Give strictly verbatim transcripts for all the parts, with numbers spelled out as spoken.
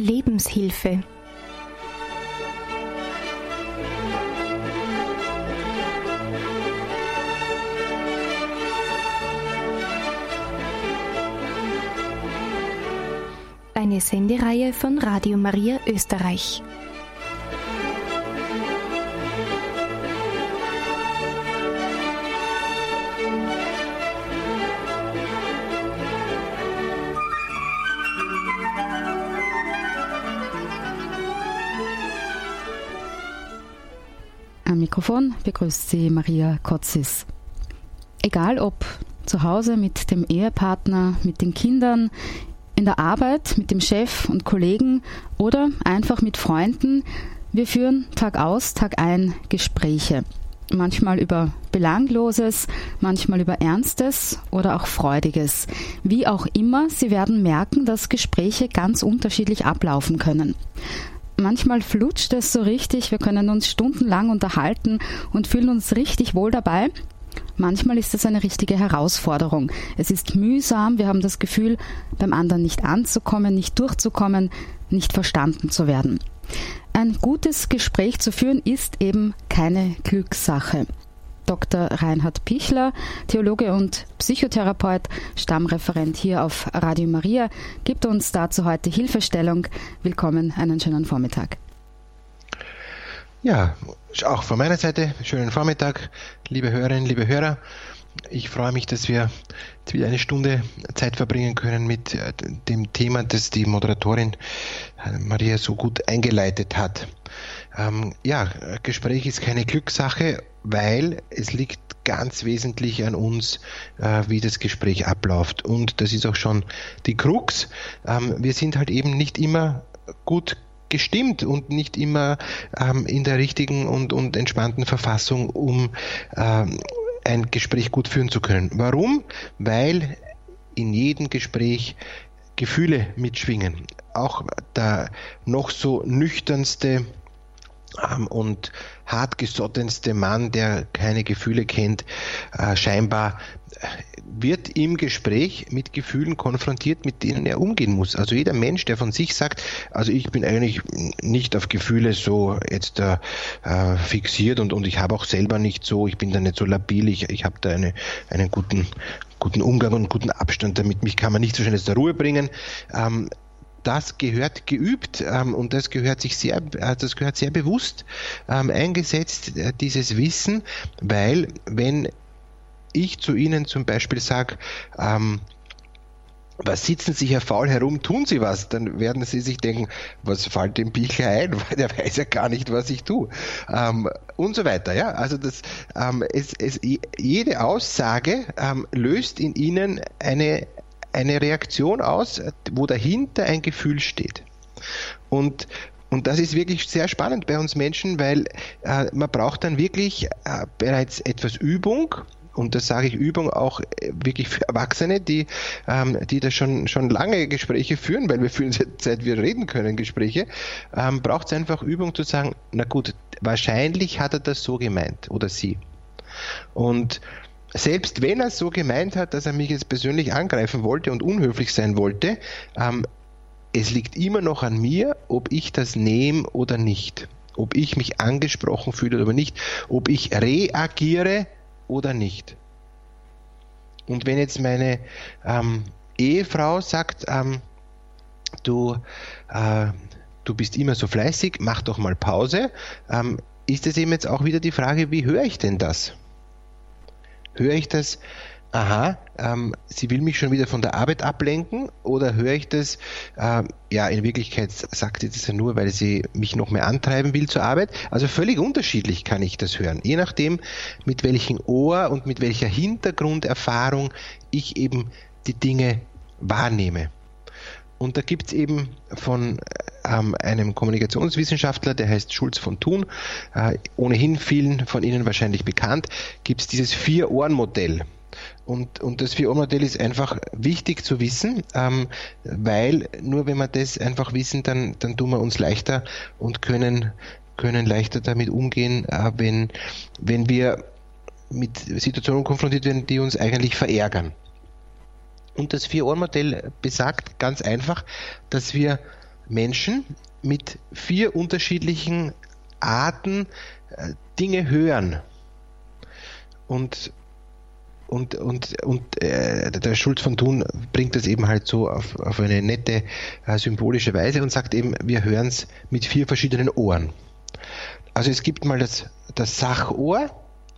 Lebenshilfe. Eine Sendereihe von Radio Maria Österreich. Am Mikrofon begrüßt Sie Maria Kotzis. Egal ob zu Hause mit dem Ehepartner, mit den Kindern, in der Arbeit, mit dem Chef und Kollegen oder einfach mit Freunden, wir führen Tag aus, Tag ein Gespräche. Manchmal über Belangloses, manchmal über Ernstes oder auch Freudiges. Wie auch immer, Sie werden merken, dass Gespräche ganz unterschiedlich ablaufen können. Manchmal flutscht es so richtig, wir können uns stundenlang unterhalten und fühlen uns richtig wohl dabei. Manchmal ist es eine richtige Herausforderung. Es ist mühsam, wir haben das Gefühl, beim anderen nicht anzukommen, nicht durchzukommen, nicht verstanden zu werden. Ein gutes Gespräch zu führen ist eben keine Glückssache. Doktor Reinhard Pichler, Theologe und Psychotherapeut, Stammreferent hier auf Radio Maria, gibt uns dazu heute Hilfestellung. Willkommen, einen schönen Vormittag. Ja, auch von meiner Seite, schönen Vormittag, liebe Hörerinnen, liebe Hörer. Ich freue mich, dass wir jetzt wieder eine Stunde Zeit verbringen können mit dem Thema, das die Moderatorin Maria so gut eingeleitet hat. Ähm, ja, Gespräch ist keine Glückssache, weil es liegt ganz wesentlich an uns, äh, wie das Gespräch abläuft. Und das ist auch schon die Krux. Ähm, wir sind halt eben nicht immer gut gestimmt und nicht immer ähm, in der richtigen und, und entspannten Verfassung, um ähm, ein Gespräch gut führen zu können. Warum? Weil in jedem Gespräch Gefühle mitschwingen. Auch der noch so nüchternste ähm, und hartgesottenste Mann, der keine Gefühle kennt, äh, scheinbar wird im Gespräch mit Gefühlen konfrontiert, mit denen er umgehen muss. Also jeder Mensch, der von sich sagt, also ich bin eigentlich nicht auf Gefühle so jetzt äh, fixiert und, und ich habe auch selber nicht so, ich bin da nicht so labil, ich, ich habe da eine, einen guten, guten Umgang und einen guten Abstand damit, mich kann man nicht so schnell aus der Ruhe bringen. Ähm, Das gehört geübt ähm, und das gehört sich sehr, äh, das gehört sehr bewusst ähm, eingesetzt, äh, dieses Wissen, weil wenn ich zu Ihnen zum Beispiel sage, ähm, was sitzen Sie hier faul herum, tun Sie was, dann werden Sie sich denken, was fällt dem Pichler ein, weil der weiß ja gar nicht, was ich tue, ähm, und so weiter. Ja, also das, ähm, es, es, jede Aussage ähm, löst in Ihnen eine eine Reaktion aus, wo dahinter ein Gefühl steht. Und Und das ist wirklich sehr spannend bei uns Menschen, weil äh, man braucht dann wirklich äh, bereits etwas Übung. Und das sage ich Übung auch wirklich für Erwachsene, die, ähm, die da schon, schon lange Gespräche führen, weil wir führen seit, seit wir reden können Gespräche, ähm, braucht es einfach Übung zu sagen, na gut, wahrscheinlich hat er das so gemeint oder sie. Und selbst wenn er es so gemeint hat, dass er mich jetzt persönlich angreifen wollte und unhöflich sein wollte, ähm, es liegt immer noch an mir, ob ich das nehme oder nicht. Ob ich mich angesprochen fühle oder nicht. Ob ich reagiere oder nicht. Und wenn jetzt meine ähm, Ehefrau sagt, ähm, du, äh, du bist immer so fleißig, mach doch mal Pause, ähm, ist es eben jetzt auch wieder die Frage, wie höre ich denn das? Höre ich das, aha, ähm, sie will mich schon wieder von der Arbeit ablenken, oder höre ich das, äh, ja, in Wirklichkeit sagt sie das ja nur, weil sie mich noch mehr antreiben will zur Arbeit. Also völlig unterschiedlich kann ich das hören, je nachdem, mit welchem Ohr und mit welcher Hintergrunderfahrung ich eben die Dinge wahrnehme. Und da gibt es eben von ähm, einem Kommunikationswissenschaftler, der heißt Schulz von Thun, äh, ohnehin vielen von Ihnen wahrscheinlich bekannt, gibt es dieses Vier-Ohren-Modell. Und, und das Vier-Ohren-Modell ist einfach wichtig zu wissen, ähm, weil nur wenn wir das einfach wissen, dann, dann tun wir uns leichter und können, können leichter damit umgehen, äh, wenn, wenn wir mit Situationen konfrontiert werden, die uns eigentlich verärgern. Und das Vier-Ohren-Modell besagt ganz einfach, dass wir Menschen mit vier unterschiedlichen Arten äh, Dinge hören. Und Und, und, und äh, der Schulz von Thun bringt das eben halt so auf, auf eine nette, äh, symbolische Weise und sagt eben, wir hören es mit vier verschiedenen Ohren. Also es gibt mal das, das Sachohr,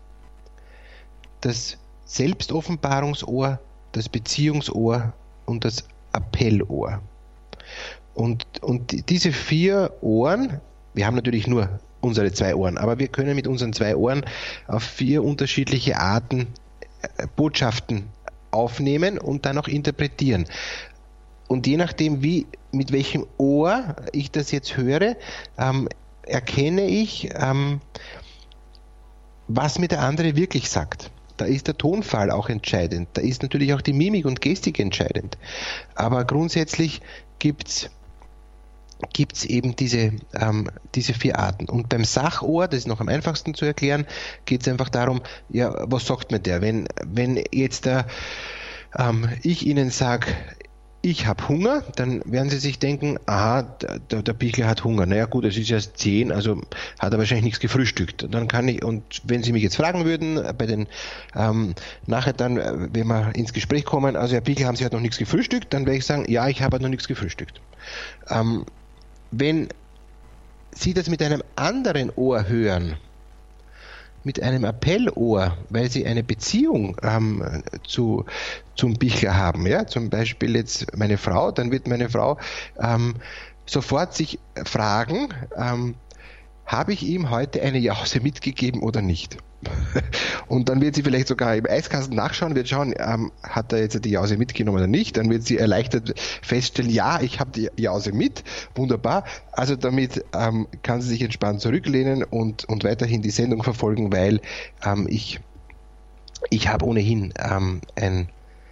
das Selbstoffenbarungsohr, das Beziehungsohr und das Appellohr. Und, und diese vier Ohren, wir haben natürlich nur unsere zwei Ohren, aber wir können mit unseren zwei Ohren auf vier unterschiedliche Arten Botschaften aufnehmen und dann auch interpretieren. Und je nachdem, wie, mit welchem Ohr ich das jetzt höre, ähm, erkenne ich, ähm, was mir der andere wirklich sagt. Da ist der Tonfall auch entscheidend. Da ist natürlich auch die Mimik und Gestik entscheidend. Aber grundsätzlich gibt's gibt's eben diese, ähm, diese vier Arten. Und beim Sachohr, das ist noch am einfachsten zu erklären, geht es einfach darum, ja, was sagt mir der? Wenn, wenn jetzt der, ähm, ich Ihnen sage, ich habe Hunger, dann werden Sie sich denken, aha, der, der Pichler hat Hunger. Naja gut, es ist erst zehn, also hat er wahrscheinlich nichts gefrühstückt. Dann kann ich, und wenn Sie mich jetzt fragen würden, bei den, ähm, nachher dann, wenn wir ins Gespräch kommen, also Herr Pichler, haben Sie halt noch nichts gefrühstückt, dann werde ich sagen, ja, ich habe halt noch nichts gefrühstückt. Ähm, Wenn Sie das mit einem anderen Ohr hören, mit einem Appellohr, weil Sie eine Beziehung ähm, zu, zum Pichler haben, ja, zum Beispiel jetzt meine Frau, dann wird meine Frau ähm, sofort sich fragen, ähm, habe ich ihm heute eine Jause mitgegeben oder nicht? Und dann wird sie vielleicht sogar im Eiskasten nachschauen, wird schauen, ähm, hat er jetzt die Jause mitgenommen oder nicht. Dann wird sie erleichtert feststellen, ja, ich habe die Jause mit, wunderbar. Also damit ähm, kann sie sich entspannt zurücklehnen und, und weiterhin die Sendung verfolgen, weil ähm, ich, ich habe ohnehin ähm, ein,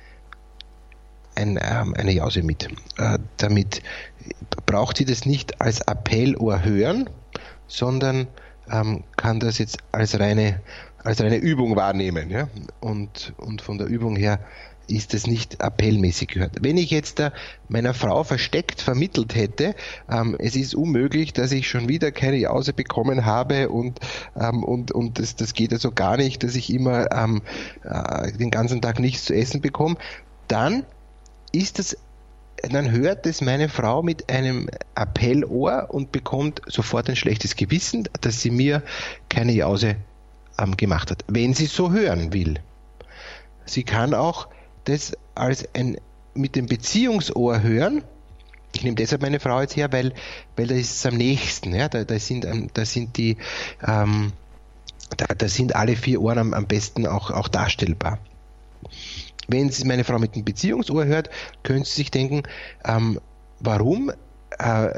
ein, ähm, eine Jause mit. Äh, damit braucht sie das nicht als Appellohr hören, sondern ähm, kann das jetzt als reine, als reine Übung wahrnehmen. Ja? Und, und von der Übung her ist es nicht appellmäßig gehört. Wenn ich jetzt da meiner Frau versteckt vermittelt hätte, ähm, es ist unmöglich, dass ich schon wieder keine Jause bekommen habe und, ähm, und, und das, das geht also gar nicht, dass ich immer ähm, äh, den ganzen Tag nichts zu essen bekomme, dann ist das dann hört es meine Frau mit einem Appellohr und bekommt sofort ein schlechtes Gewissen, dass sie mir keine Jause ähm, gemacht hat, wenn sie so hören will. Sie kann auch das als ein mit dem Beziehungsohr hören. Ich nehme deshalb meine Frau jetzt her, weil, weil da ist es am nächsten. Ja? Da, da, sind, da sind die, ähm, da, da sind alle vier Ohren am, am besten auch, auch darstellbar. Wenn Sie meine Frau mit dem Beziehungsohr hört, können Sie sich denken, ähm, warum äh,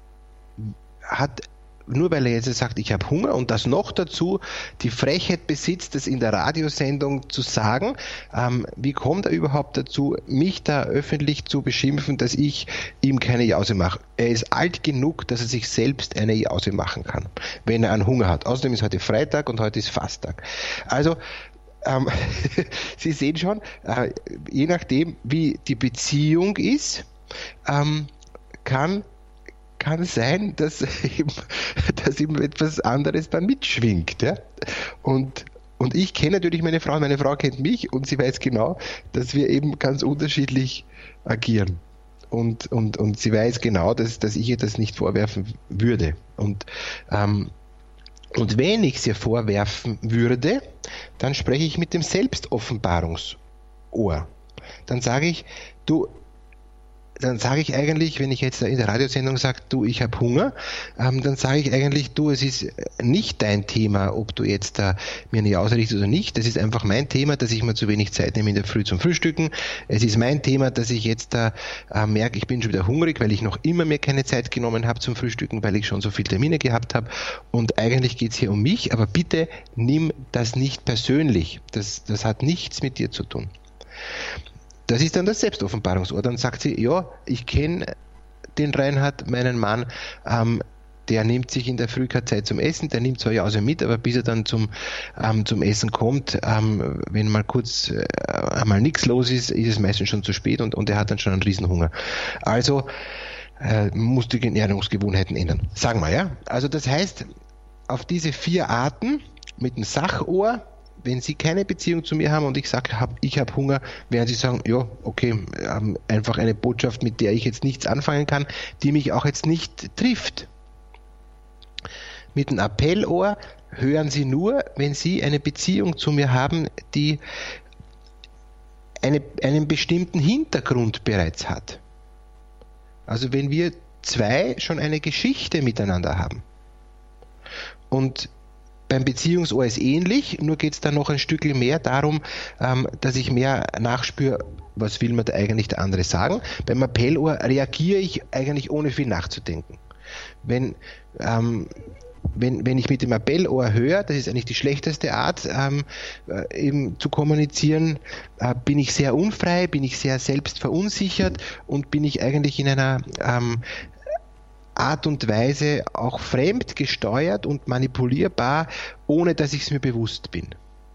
hat, nur weil er jetzt sagt, ich habe Hunger und das noch dazu die Frechheit besitzt, das in der Radiosendung zu sagen, ähm, wie kommt er überhaupt dazu, mich da öffentlich zu beschimpfen, dass ich ihm keine Jause mache? Er ist alt genug, dass er sich selbst eine Jause machen kann, wenn er einen Hunger hat. Außerdem ist heute Freitag und heute ist Fasttag. Also Ähm, Sie sehen schon, äh, je nachdem, wie die Beziehung ist, ähm, kann, kann sein, dass eben, dass eben etwas anderes dann mitschwingt. Ja? Und, und ich kenne natürlich meine Frau, meine Frau kennt mich und sie weiß genau, dass wir eben ganz unterschiedlich agieren. Und, und, und sie weiß genau, dass, dass ich ihr das nicht vorwerfen würde. Und ähm, Und wenn ich es ihr vorwerfen würde, dann spreche ich mit dem Selbstoffenbarungsohr. Dann sage ich, du, dann sage ich eigentlich, wenn ich jetzt in der Radiosendung sage, du, ich habe Hunger, ähm, dann sage ich eigentlich, du, es ist nicht dein Thema, ob du jetzt da mir eine Jause richtest oder nicht. Das ist einfach mein Thema, dass ich mir zu wenig Zeit nehme in der Früh zum Frühstücken. Es ist mein Thema, dass ich jetzt da äh, merke, ich bin schon wieder hungrig, weil ich noch immer mir keine Zeit genommen habe zum Frühstücken, weil ich schon so viele Termine gehabt habe. Und eigentlich geht es hier um mich, aber bitte nimm das nicht persönlich. Das, das hat nichts mit dir zu tun. Das ist dann das Selbstoffenbarungsohr. Dann sagt sie, ja, ich kenne den Reinhard, meinen Mann, ähm, der nimmt sich in der Früh keine Zeit zum Essen, der nimmt zwar Jause mit, aber bis er dann zum, ähm, zum Essen kommt, ähm, wenn mal kurz äh, einmal nichts los ist, ist es meistens schon zu spät und, und er hat dann schon einen Riesenhunger. Also äh, muss die Ernährungsgewohnheiten ändern. Sagen wir, ja. Also das heißt, auf diese vier Arten mit dem Sachohr, wenn Sie keine Beziehung zu mir haben und ich sage, hab, ich habe Hunger, werden Sie sagen, ja, okay, ähm, einfach eine Botschaft, mit der ich jetzt nichts anfangen kann, die mich auch jetzt nicht trifft. Mit dem Appellohr hören Sie nur, wenn Sie eine Beziehung zu mir haben, die eine, einen bestimmten Hintergrund bereits hat. Also wenn wir zwei schon eine Geschichte miteinander haben. Und beim Beziehungsohr ist ähnlich, nur geht es dann noch ein Stückchen mehr darum, ähm, dass ich mehr nachspüre, was will mir da eigentlich der andere sagen. Beim Appellohr reagiere ich eigentlich ohne viel nachzudenken. Wenn, ähm, wenn, wenn ich mit dem Appellohr höre, das ist eigentlich die schlechteste Art, ähm, äh, eben zu kommunizieren, äh, bin ich sehr unfrei, bin ich sehr selbst verunsichert und bin ich eigentlich in einer ähm, Art und Weise auch fremd gesteuert und manipulierbar, ohne dass ich es mir bewusst bin.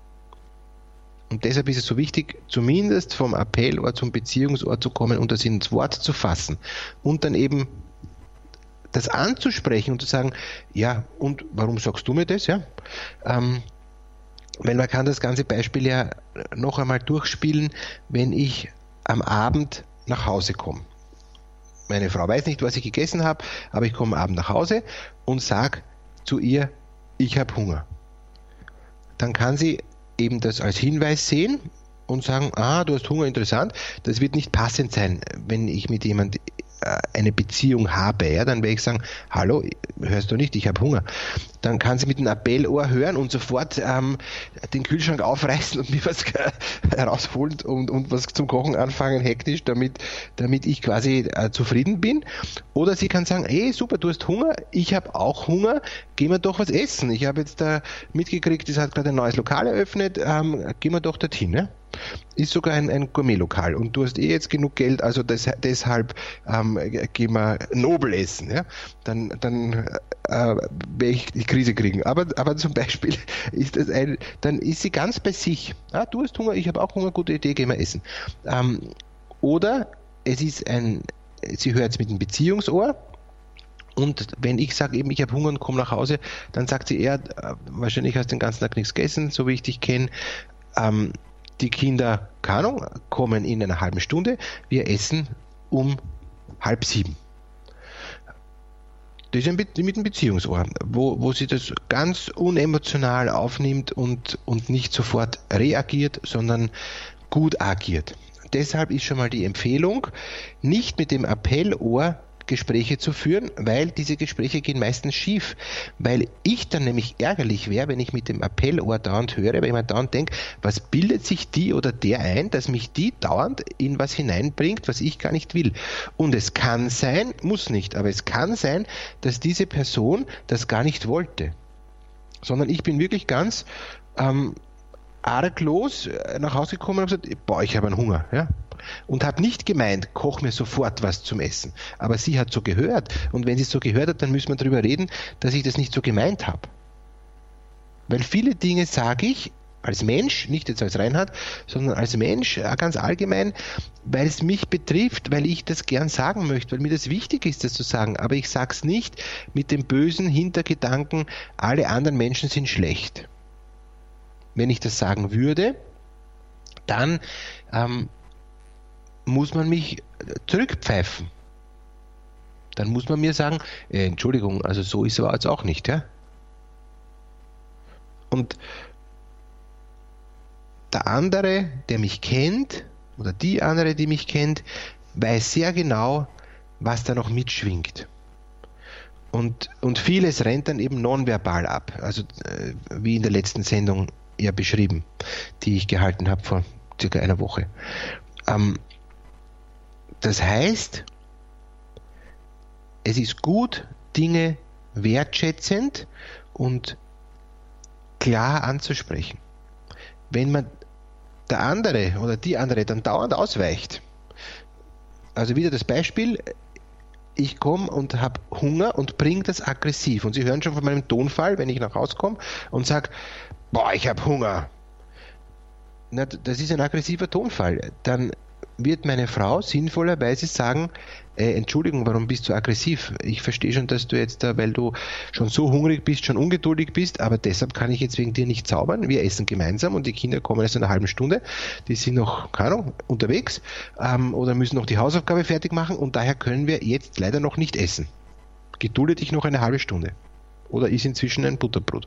Und deshalb ist es so wichtig, zumindest vom Appellohr zum Beziehungsohr zu kommen und das ins Wort zu fassen und dann eben das anzusprechen und zu sagen, ja, und warum sagst du mir das? Ja, ähm, weil man kann das ganze Beispiel ja noch einmal durchspielen, wenn ich am Abend nach Hause komme. Meine Frau weiß nicht, was ich gegessen habe, aber ich komme am Abend nach Hause und sage zu ihr, ich habe Hunger. Dann kann sie eben das als Hinweis sehen und sagen, ah, du hast Hunger, interessant. Das wird nicht passend sein, wenn ich mit jemand eine Beziehung habe, ja, dann werde ich sagen, hallo, hörst du nicht, ich habe Hunger. Dann kann sie mit dem Appellohr hören und sofort ähm, den Kühlschrank aufreißen und mir was herausholen und, und was zum Kochen anfangen, hektisch, damit, damit ich quasi äh, zufrieden bin. Oder sie kann sagen, hey, super, du hast Hunger, ich habe auch Hunger, gehen wir doch was essen. Ich habe jetzt da mitgekriegt, es hat gerade ein neues Lokal eröffnet, ähm, gehen wir doch dorthin, ja? Ist sogar ein, ein Gourmet-Lokal und du hast eh jetzt genug Geld, also das, deshalb ähm, gehen wir Nobel essen. Ja? Dann, dann äh, werde ich die Krise kriegen. Aber, aber zum Beispiel ist das ein, dann ist sie ganz bei sich. Ah, du hast Hunger, ich habe auch Hunger, gute Idee, gehen wir essen. Ähm, oder es ist ein, sie hört es mit dem Beziehungsohr. Und wenn ich sage eben, ich habe Hunger und komme nach Hause, dann sagt sie eher, äh, wahrscheinlich hast du den ganzen Tag nichts gegessen, so wie ich dich kenne. Ähm, Die Kinder, keine Ahnung, kommen in einer halben Stunde. Wir essen um halb sieben. Das ist ein Be- mit dem Beziehungsohr, wo, wo sie das ganz unemotional aufnimmt und, und nicht sofort reagiert, sondern gut agiert. Deshalb ist schon mal die Empfehlung, nicht mit dem Appellohr Gespräche zu führen, weil diese Gespräche gehen meistens schief, weil ich dann nämlich ärgerlich wäre, wenn ich mit dem Appellohr dauernd höre, weil ich mir dauernd denke, was bildet sich die oder der ein, dass mich die dauernd in was hineinbringt, was ich gar nicht will. Und es kann sein, muss nicht, aber es kann sein, dass diese Person das gar nicht wollte, sondern ich bin wirklich ganz ähm, arglos nach Hause gekommen und habe gesagt, boah, ich habe einen Hunger, ja. Und habe nicht gemeint, koch mir sofort was zum Essen. Aber sie hat so gehört. Und wenn sie es so gehört hat, dann müssen wir darüber reden, dass ich das nicht so gemeint habe. Weil viele Dinge sage ich als Mensch, nicht jetzt als Reinhard, sondern als Mensch ganz allgemein, weil es mich betrifft, weil ich das gern sagen möchte, weil mir das wichtig ist, das zu sagen. Aber ich sage es nicht mit dem bösen Hintergedanken, alle anderen Menschen sind schlecht. Wenn ich das sagen würde, dann ähm, muss man mich zurückpfeifen. Dann muss man mir sagen, äh, Entschuldigung, also so ist es aber jetzt auch nicht, ja? Und der andere, der mich kennt, oder die andere, die mich kennt, weiß sehr genau, was da noch mitschwingt. Und, und vieles rennt dann eben nonverbal ab, also äh, wie in der letzten Sendung ja beschrieben, die ich gehalten habe vor circa einer Woche. Ähm, Das heißt, es ist gut, Dinge wertschätzend und klar anzusprechen. Wenn man der andere oder die andere dann dauernd ausweicht, also wieder das Beispiel, ich komme und habe Hunger und bringe das aggressiv. Und Sie hören schon von meinem Tonfall, wenn ich nach Hause komme und sage, boah, ich habe Hunger. Na, das ist ein aggressiver Tonfall. Dann wird meine Frau sinnvollerweise sagen, äh, Entschuldigung, warum bist du aggressiv? Ich verstehe schon, dass du jetzt da, weil du schon so hungrig bist, schon ungeduldig bist, aber deshalb kann ich jetzt wegen dir nicht zaubern. Wir essen gemeinsam und die Kinder kommen erst in einer halben Stunde. Die sind noch, keine Ahnung, unterwegs ähm, oder müssen noch die Hausaufgabe fertig machen und daher können wir jetzt leider noch nicht essen. Gedulde dich noch eine halbe Stunde. Oder iss inzwischen ein Butterbrot.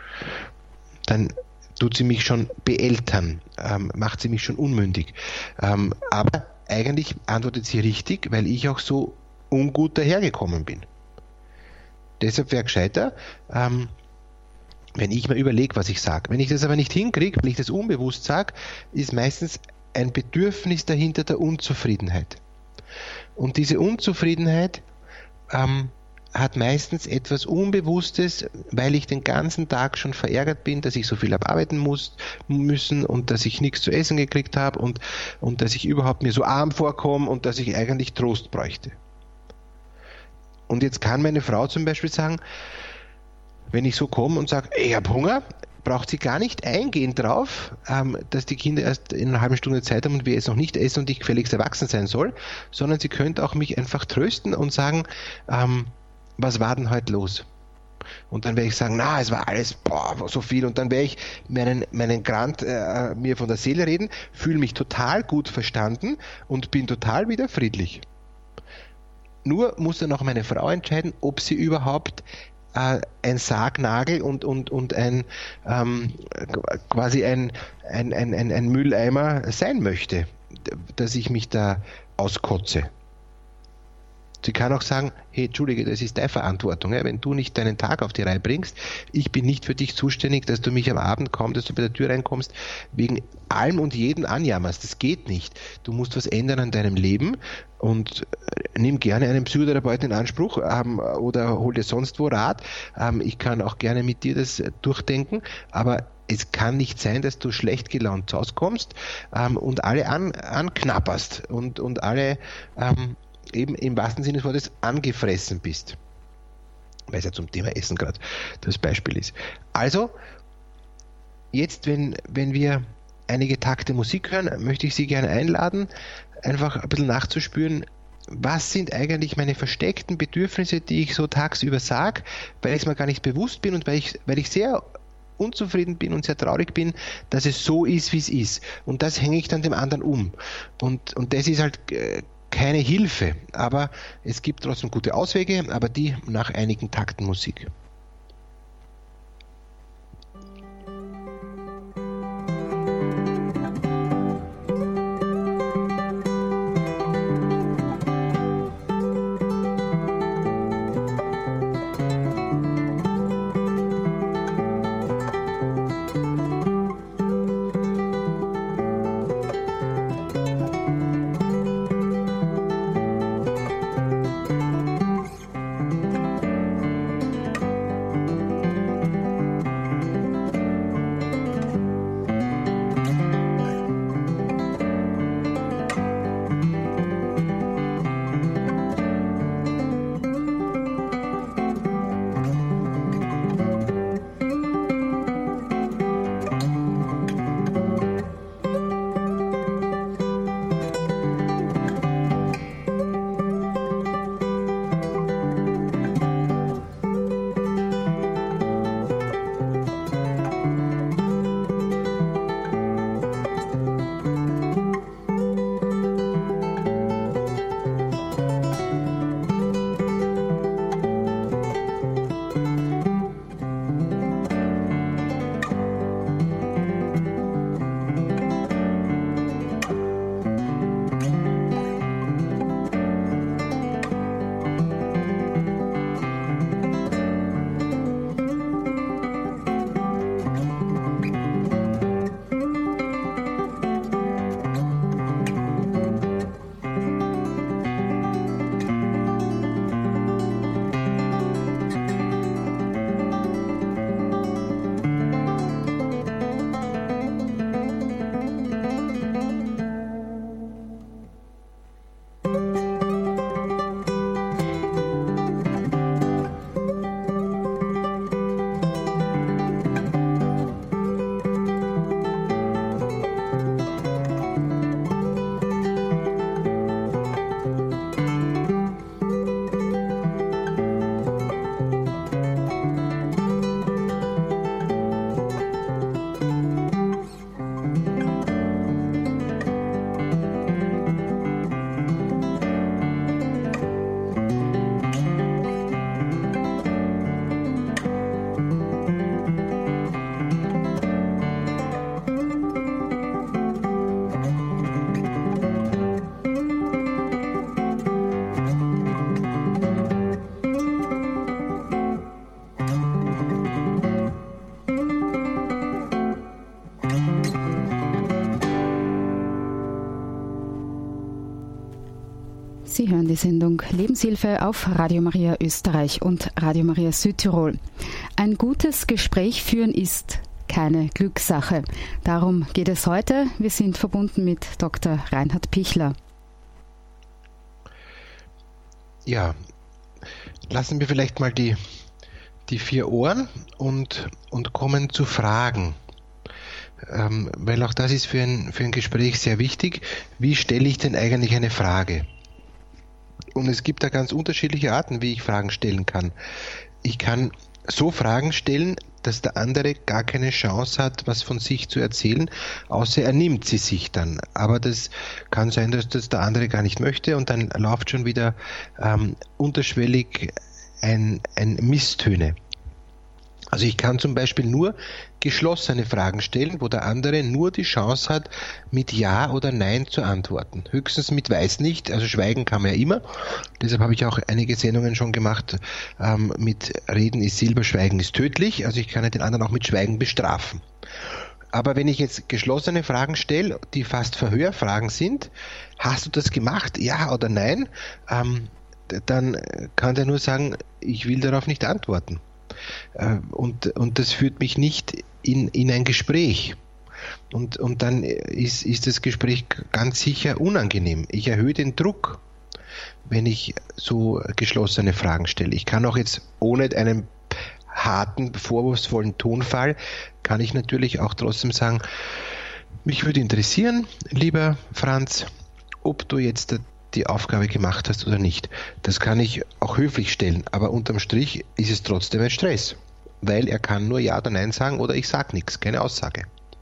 Dann tut sie mich schon beeltern, ähm, macht sie mich schon unmündig. Ähm, aber eigentlich antwortet sie richtig, weil ich auch so ungut dahergekommen bin. Deshalb wäre gescheiter, ähm, wenn ich mir überlege, was ich sage. Wenn ich das aber nicht hinkriege, weil ich das unbewusst sage, ist meistens ein Bedürfnis dahinter der Unzufriedenheit. Und diese Unzufriedenheit ähm, hat meistens etwas Unbewusstes, weil ich den ganzen Tag schon verärgert bin, dass ich so viel habe arbeiten muss, müssen und dass ich nichts zu essen gekriegt habe und, und dass ich überhaupt mir so arm vorkomme und dass ich eigentlich Trost bräuchte. Und jetzt kann meine Frau zum Beispiel sagen, wenn ich so komme und sage, ich habe Hunger, braucht sie gar nicht eingehen drauf, ähm, dass die Kinder erst in einer halben Stunde Zeit haben und wir jetzt noch nicht essen und ich gefälligst erwachsen sein soll, sondern sie könnte auch mich einfach trösten und sagen, ähm, was war denn heute los? Und dann werde ich sagen, na, es war alles, boah, so viel. Und dann werde ich meinen, meinen Grant äh, mir von der Seele reden, fühle mich total gut verstanden und bin total wieder friedlich. Nur muss dann auch meine Frau entscheiden, ob sie überhaupt äh, ein Sargnagel und, und, und ein ähm, quasi ein, ein, ein, ein, ein Mülleimer sein möchte, dass ich mich da auskotze. Sie kann auch sagen, hey, Entschuldige, das ist deine Verantwortung. Ja? Wenn du nicht deinen Tag auf die Reihe bringst, ich bin nicht für dich zuständig, dass du mich am Abend kaum, dass du bei der Tür reinkommst, wegen allem und jedem anjammerst. Das geht nicht. Du musst was ändern an deinem Leben und nimm gerne einen Psychotherapeuten in Anspruch ähm, oder hol dir sonst wo Rat. Ähm, ich kann auch gerne mit dir das durchdenken, aber es kann nicht sein, dass du schlecht gelaunt zu Hause kommst ähm, und alle an, anknapperst und, und alle ähm, eben im wahrsten Sinne des Wortes angefressen bist. Weil es ja zum Thema Essen gerade das Beispiel ist. Also, jetzt, wenn, wenn wir einige Takte Musik hören, möchte ich Sie gerne einladen, einfach ein bisschen nachzuspüren, was sind eigentlich meine versteckten Bedürfnisse, die ich so tagsüber sage, weil ich es mir gar nicht bewusst bin und weil ich, weil ich sehr unzufrieden bin und sehr traurig bin, dass es so ist, wie es ist. Und das hänge ich dann dem anderen um. Und, und das ist halt äh, keine Hilfe, aber es gibt trotzdem gute Auswege, aber die nach einigen Takten Musik. Sendung Lebenshilfe auf Radio Maria Österreich und Radio Maria Südtirol. Ein gutes Gespräch führen ist keine Glückssache. Darum geht es heute. Wir sind verbunden mit Doktor Reinhard Pichler. Ja, lassen wir vielleicht mal die, die vier Ohren und, und kommen zu Fragen. Ähm, weil auch das ist für ein, für ein Gespräch sehr wichtig. Wie stelle ich denn eigentlich eine Frage? Und es gibt da ganz unterschiedliche Arten, wie ich Fragen stellen kann. Ich kann so Fragen stellen, dass der andere gar keine Chance hat, was von sich zu erzählen, außer er nimmt sie sich dann. Aber das kann sein, dass das der andere gar nicht möchte und dann läuft schon wieder ähm, unterschwellig ein, ein Misstöne. Also ich kann zum Beispiel nur geschlossene Fragen stellen, wo der andere nur die Chance hat, mit Ja oder Nein zu antworten. Höchstens mit Weiß nicht, also schweigen kann man ja immer. Deshalb habe ich auch einige Sendungen schon gemacht ähm, mit Reden ist Silber, Schweigen ist tödlich. Also ich kann ja den anderen auch mit Schweigen bestrafen. Aber wenn ich jetzt geschlossene Fragen stelle, die fast Verhörfragen sind, hast du das gemacht, ja oder nein, ähm, dann kann der nur sagen, ich will darauf nicht antworten. Und, und das führt mich nicht in, in ein Gespräch. Und, und dann ist, ist das Gespräch ganz sicher unangenehm. Ich erhöhe den Druck, wenn ich so geschlossene Fragen stelle. Ich kann auch jetzt ohne einen harten, vorwurfsvollen Tonfall, kann ich natürlich auch trotzdem sagen, mich würde interessieren, lieber Franz, ob du jetzt die Aufgabe gemacht hast oder nicht. Das kann ich auch höflich stellen, aber unterm Strich ist es trotzdem ein Stress, weil er kann nur Ja oder Nein sagen oder ich sage nichts, keine Aussage.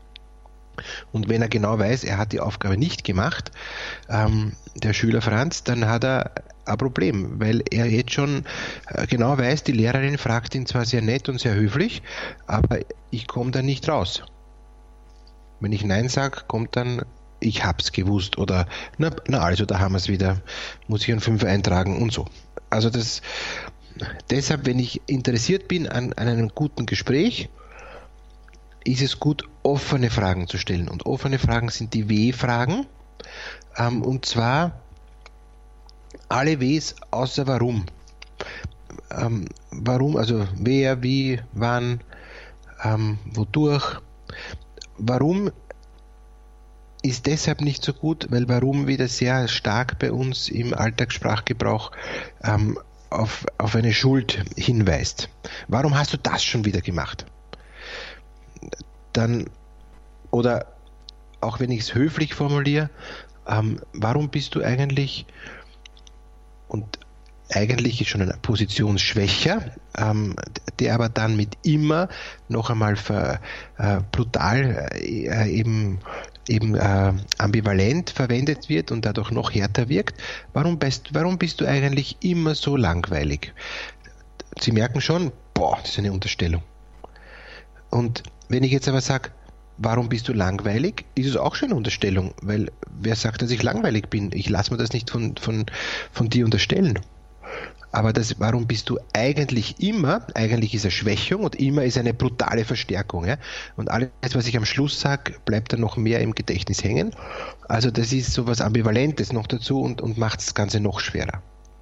Und wenn er genau weiß, er hat die Aufgabe nicht gemacht, ähm, der Schüler Franz, dann hat er ein Problem, weil er jetzt schon genau weiß, die Lehrerin fragt ihn zwar sehr nett und sehr höflich, aber ich komme da nicht raus. Wenn ich Nein sage, kommt dann ich hab's gewusst oder na, na also da haben wir es wieder, muss ich einen Fünfer eintragen und so. Also das deshalb, wenn ich interessiert bin an, an einem guten Gespräch, ist es gut, offene Fragen zu stellen. Und offene Fragen sind die W-Fragen. Ähm, und zwar alle Ws außer warum. Ähm, warum, also wer, wie, wann, ähm, wodurch. Warum ist deshalb nicht so gut, weil warum wieder sehr stark bei uns im Alltagssprachgebrauch ähm, auf, auf eine Schuld hinweist. Warum hast du das schon wieder gemacht? Dann, oder auch wenn ich es höflich formuliere, ähm, warum bist du eigentlich, und eigentlich ist schon eine Position schwächer, ähm, der aber dann mit immer noch einmal ver, äh, brutal äh, eben eben äh, ambivalent verwendet wird und dadurch noch härter wirkt. Warum bist, warum bist du eigentlich immer so langweilig? Sie merken schon, boah, das ist eine Unterstellung. Und wenn ich jetzt aber sage, warum bist du langweilig, ist es auch schon eine Unterstellung, weil wer sagt, dass ich langweilig bin? Ich lasse mir das nicht von, von, von dir unterstellen. Aber das, warum bist du eigentlich immer, eigentlich ist eine Schwächung und immer ist eine brutale Verstärkung. Ja? Und alles, was ich am Schluss sage, bleibt dann noch mehr im Gedächtnis hängen. Also das ist so was Ambivalentes noch dazu und, und macht das Ganze noch schwerer.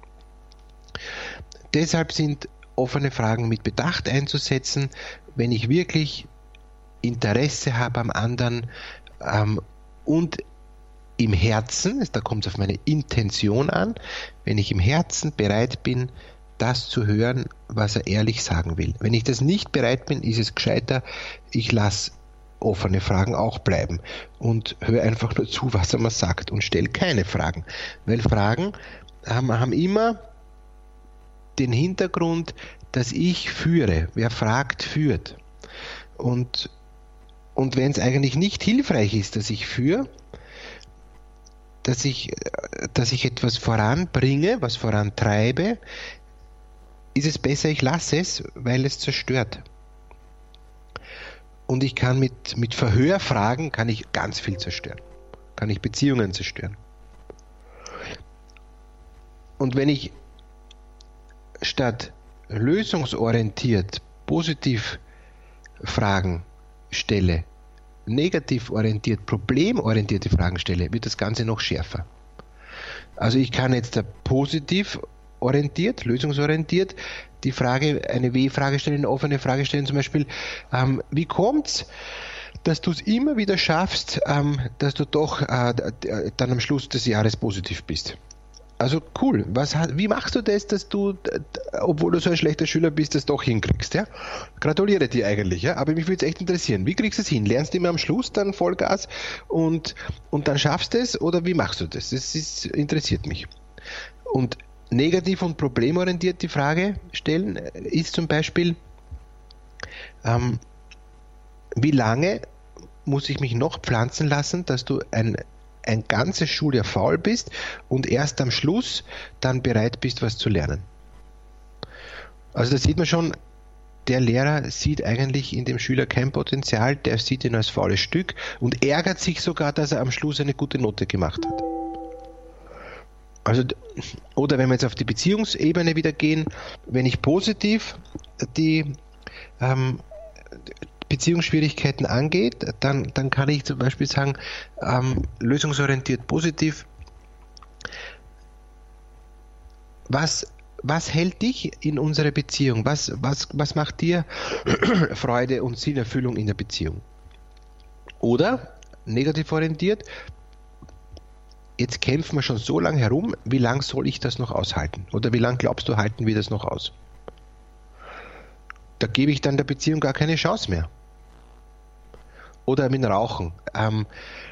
Deshalb sind offene Fragen mit Bedacht einzusetzen, wenn ich wirklich Interesse habe am anderen ähm, und im Herzen, da kommt es auf meine Intention an, wenn ich im Herzen bereit bin, das zu hören, was er ehrlich sagen will. Wenn ich das nicht bereit bin, ist es gescheiter, ich lasse offene Fragen auch bleiben und höre einfach nur zu, was er mir sagt und stelle keine Fragen. Weil Fragen haben, haben immer den Hintergrund, dass ich führe. Wer fragt, führt. Und, und wenn es eigentlich nicht hilfreich ist, dass ich führe, dass ich, dass ich etwas voranbringe, was vorantreibe, ist es besser, ich lasse es, weil es zerstört. Und ich kann mit, mit Verhörfragen kann ich ganz viel zerstören. Kann ich Beziehungen zerstören. Und wenn ich statt lösungsorientiert positiv Fragen stelle, negativ orientiert, problemorientierte Fragen stelle, wird das Ganze noch schärfer. Also ich kann jetzt positiv orientiert, lösungsorientiert die Frage, eine W-Frage stellen, eine offene Frage stellen, zum Beispiel, ähm, wie kommt's, dass du es immer wieder schaffst, ähm, dass du doch äh, dann am Schluss des Jahres positiv bist? Also cool, was, wie machst du das, dass du, obwohl du so ein schlechter Schüler bist, das doch hinkriegst? Ja? Gratuliere dir eigentlich, ja? Aber mich würde es echt interessieren, wie kriegst du es hin? Lernst du immer am Schluss dann Vollgas und, und dann schaffst du es, oder wie machst du das? Das ist, interessiert mich. Und negativ und problemorientiert die Frage stellen ist zum Beispiel, ähm, wie lange muss ich mich noch pflanzen lassen, dass du ein, ein ganzes Schuljahr faul bist und erst am Schluss dann bereit bist, was zu lernen. Also da sieht man schon, der Lehrer sieht eigentlich in dem Schüler kein Potenzial, der sieht ihn als faules Stück und ärgert sich sogar, dass er am Schluss eine gute Note gemacht hat. Also, oder wenn wir jetzt auf die Beziehungsebene wieder gehen, wenn ich positiv die ähm, Beziehungsschwierigkeiten angeht, dann, dann kann ich zum Beispiel sagen, ähm, lösungsorientiert positiv, was, was hält dich in unserer Beziehung? Was, was, was macht dir Freude und Sinnerfüllung in der Beziehung? Oder negativ orientiert, jetzt kämpfen wir schon so lange herum, wie lange soll ich das noch aushalten? Oder wie lange glaubst du, halten wir das noch aus? Da gebe ich dann der Beziehung gar keine Chance mehr. Oder mit Rauchen. Ähm,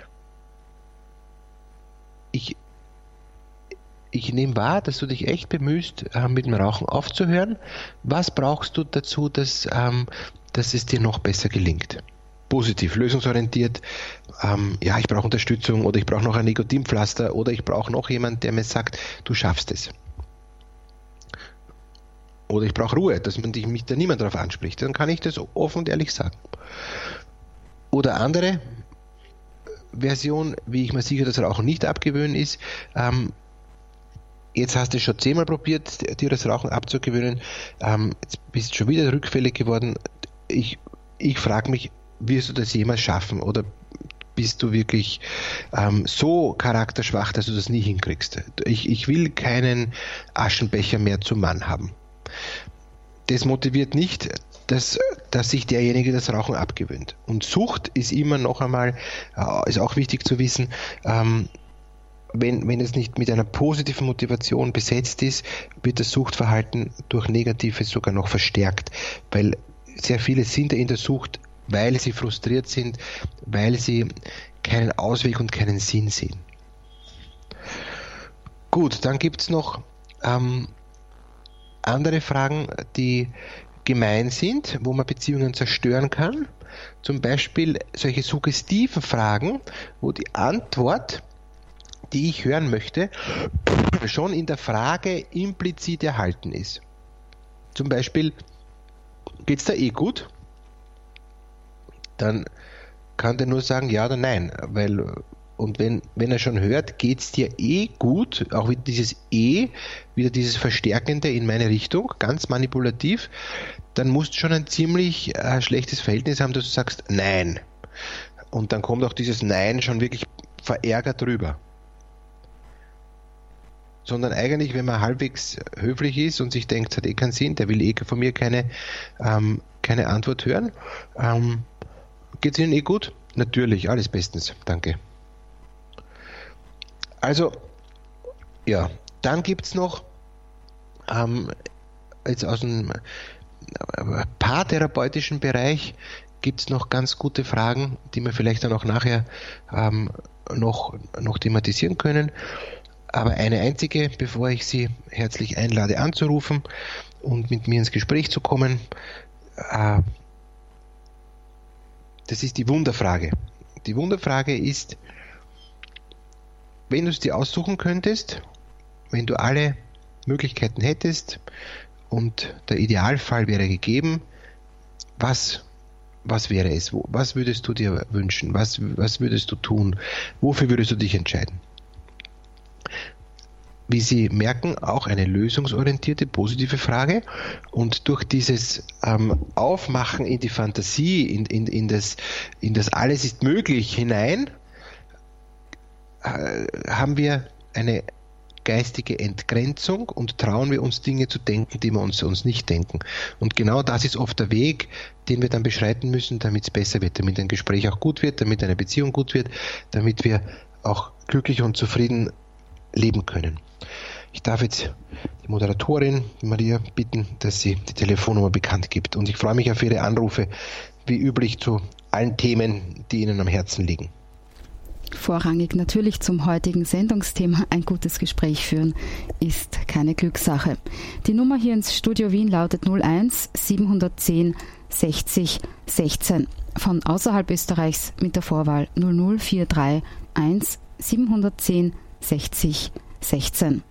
ich, ich nehme wahr, dass du dich echt bemühst, äh, mit dem Rauchen aufzuhören. Was brauchst du dazu, dass, ähm, dass es dir noch besser gelingt? Positiv, lösungsorientiert, ähm, ja, ich brauche Unterstützung oder ich brauche noch ein Nikotinpflaster oder ich brauche noch jemanden, der mir sagt, du schaffst es. Oder ich brauche Ruhe, dass man dich, mich da niemand darauf anspricht. Dann kann ich das offen und ehrlich sagen. Oder andere Version, wie ich mir sicher das Rauchen nicht abgewöhnen ist, ähm, jetzt hast du schon zehnmal probiert, dir das Rauchen abzugewöhnen, ähm, jetzt bist du schon wieder rückfällig geworden. Ich, ich frage mich, wirst du das jemals schaffen oder bist du wirklich ähm, so charakterschwach, dass du das nie hinkriegst? Ich, ich will keinen Aschenbecher mehr zum Mann haben. Das motiviert nicht, dass, dass sich derjenige das Rauchen abgewöhnt. Und Sucht ist immer noch einmal, äh, ist auch wichtig zu wissen, ähm, wenn, wenn es nicht mit einer positiven Motivation besetzt ist, wird das Suchtverhalten durch Negatives sogar noch verstärkt, weil sehr viele sind in der Sucht, weil sie frustriert sind, weil sie keinen Ausweg und keinen Sinn sehen. Gut, dann gibt es noch ähm, andere Fragen, die gemein sind, wo man Beziehungen zerstören kann. Zum Beispiel solche suggestiven Fragen, wo die Antwort, die ich hören möchte, schon in der Frage implizit erhalten ist. Zum Beispiel, geht's da eh gut? Dann kann der nur sagen ja oder nein, weil und wenn, wenn er schon hört, geht's dir eh gut, auch wieder dieses eh, wieder dieses Verstärkende in meine Richtung, ganz manipulativ, dann musst du schon ein ziemlich äh, schlechtes Verhältnis haben, dass du sagst nein. Und dann kommt auch dieses Nein schon wirklich verärgert rüber. Sondern eigentlich, wenn man halbwegs höflich ist und sich denkt, es hat eh keinen Sinn, der will eh von mir keine, ähm, keine Antwort hören, ähm, geht es Ihnen eh gut? Natürlich, alles bestens, danke. Also, ja, dann gibt es noch, ähm, jetzt aus dem paartherapeutischen Bereich, gibt es noch ganz gute Fragen, die wir vielleicht dann auch nachher ähm, noch, noch thematisieren können. Aber eine einzige, bevor ich Sie herzlich einlade anzurufen und mit mir ins Gespräch zu kommen, äh, das ist die Wunderfrage. Die Wunderfrage ist, wenn du es dir aussuchen könntest, wenn du alle Möglichkeiten hättest und der Idealfall wäre gegeben, was, was wäre es? Was würdest du dir wünschen? Was, was würdest du tun? Wofür würdest du dich entscheiden? Wie Sie merken, auch eine lösungsorientierte, positive Frage. Und durch dieses ähm, Aufmachen in die Fantasie, in, in, in, das, in das Alles ist möglich hinein, äh, haben wir eine geistige Entgrenzung und trauen wir uns Dinge zu denken, die wir uns, uns nicht denken. Und genau das ist oft der Weg, den wir dann beschreiten müssen, damit es besser wird, damit ein Gespräch auch gut wird, damit eine Beziehung gut wird, damit wir auch glücklich und zufrieden leben können. Ich darf jetzt die Moderatorin Maria bitten, dass sie die Telefonnummer bekannt gibt. Und ich freue mich auf Ihre Anrufe, wie üblich, zu allen Themen, die Ihnen am Herzen liegen. Vorrangig natürlich zum heutigen Sendungsthema. Ein gutes Gespräch führen ist keine Glückssache. Die Nummer hier ins Studio Wien lautet null eins siebenhundertzehn sechzig sechzehn. Von außerhalb Österreichs mit der Vorwahl null null vier drei eins siebenhundertzehn sechzig sechzehn.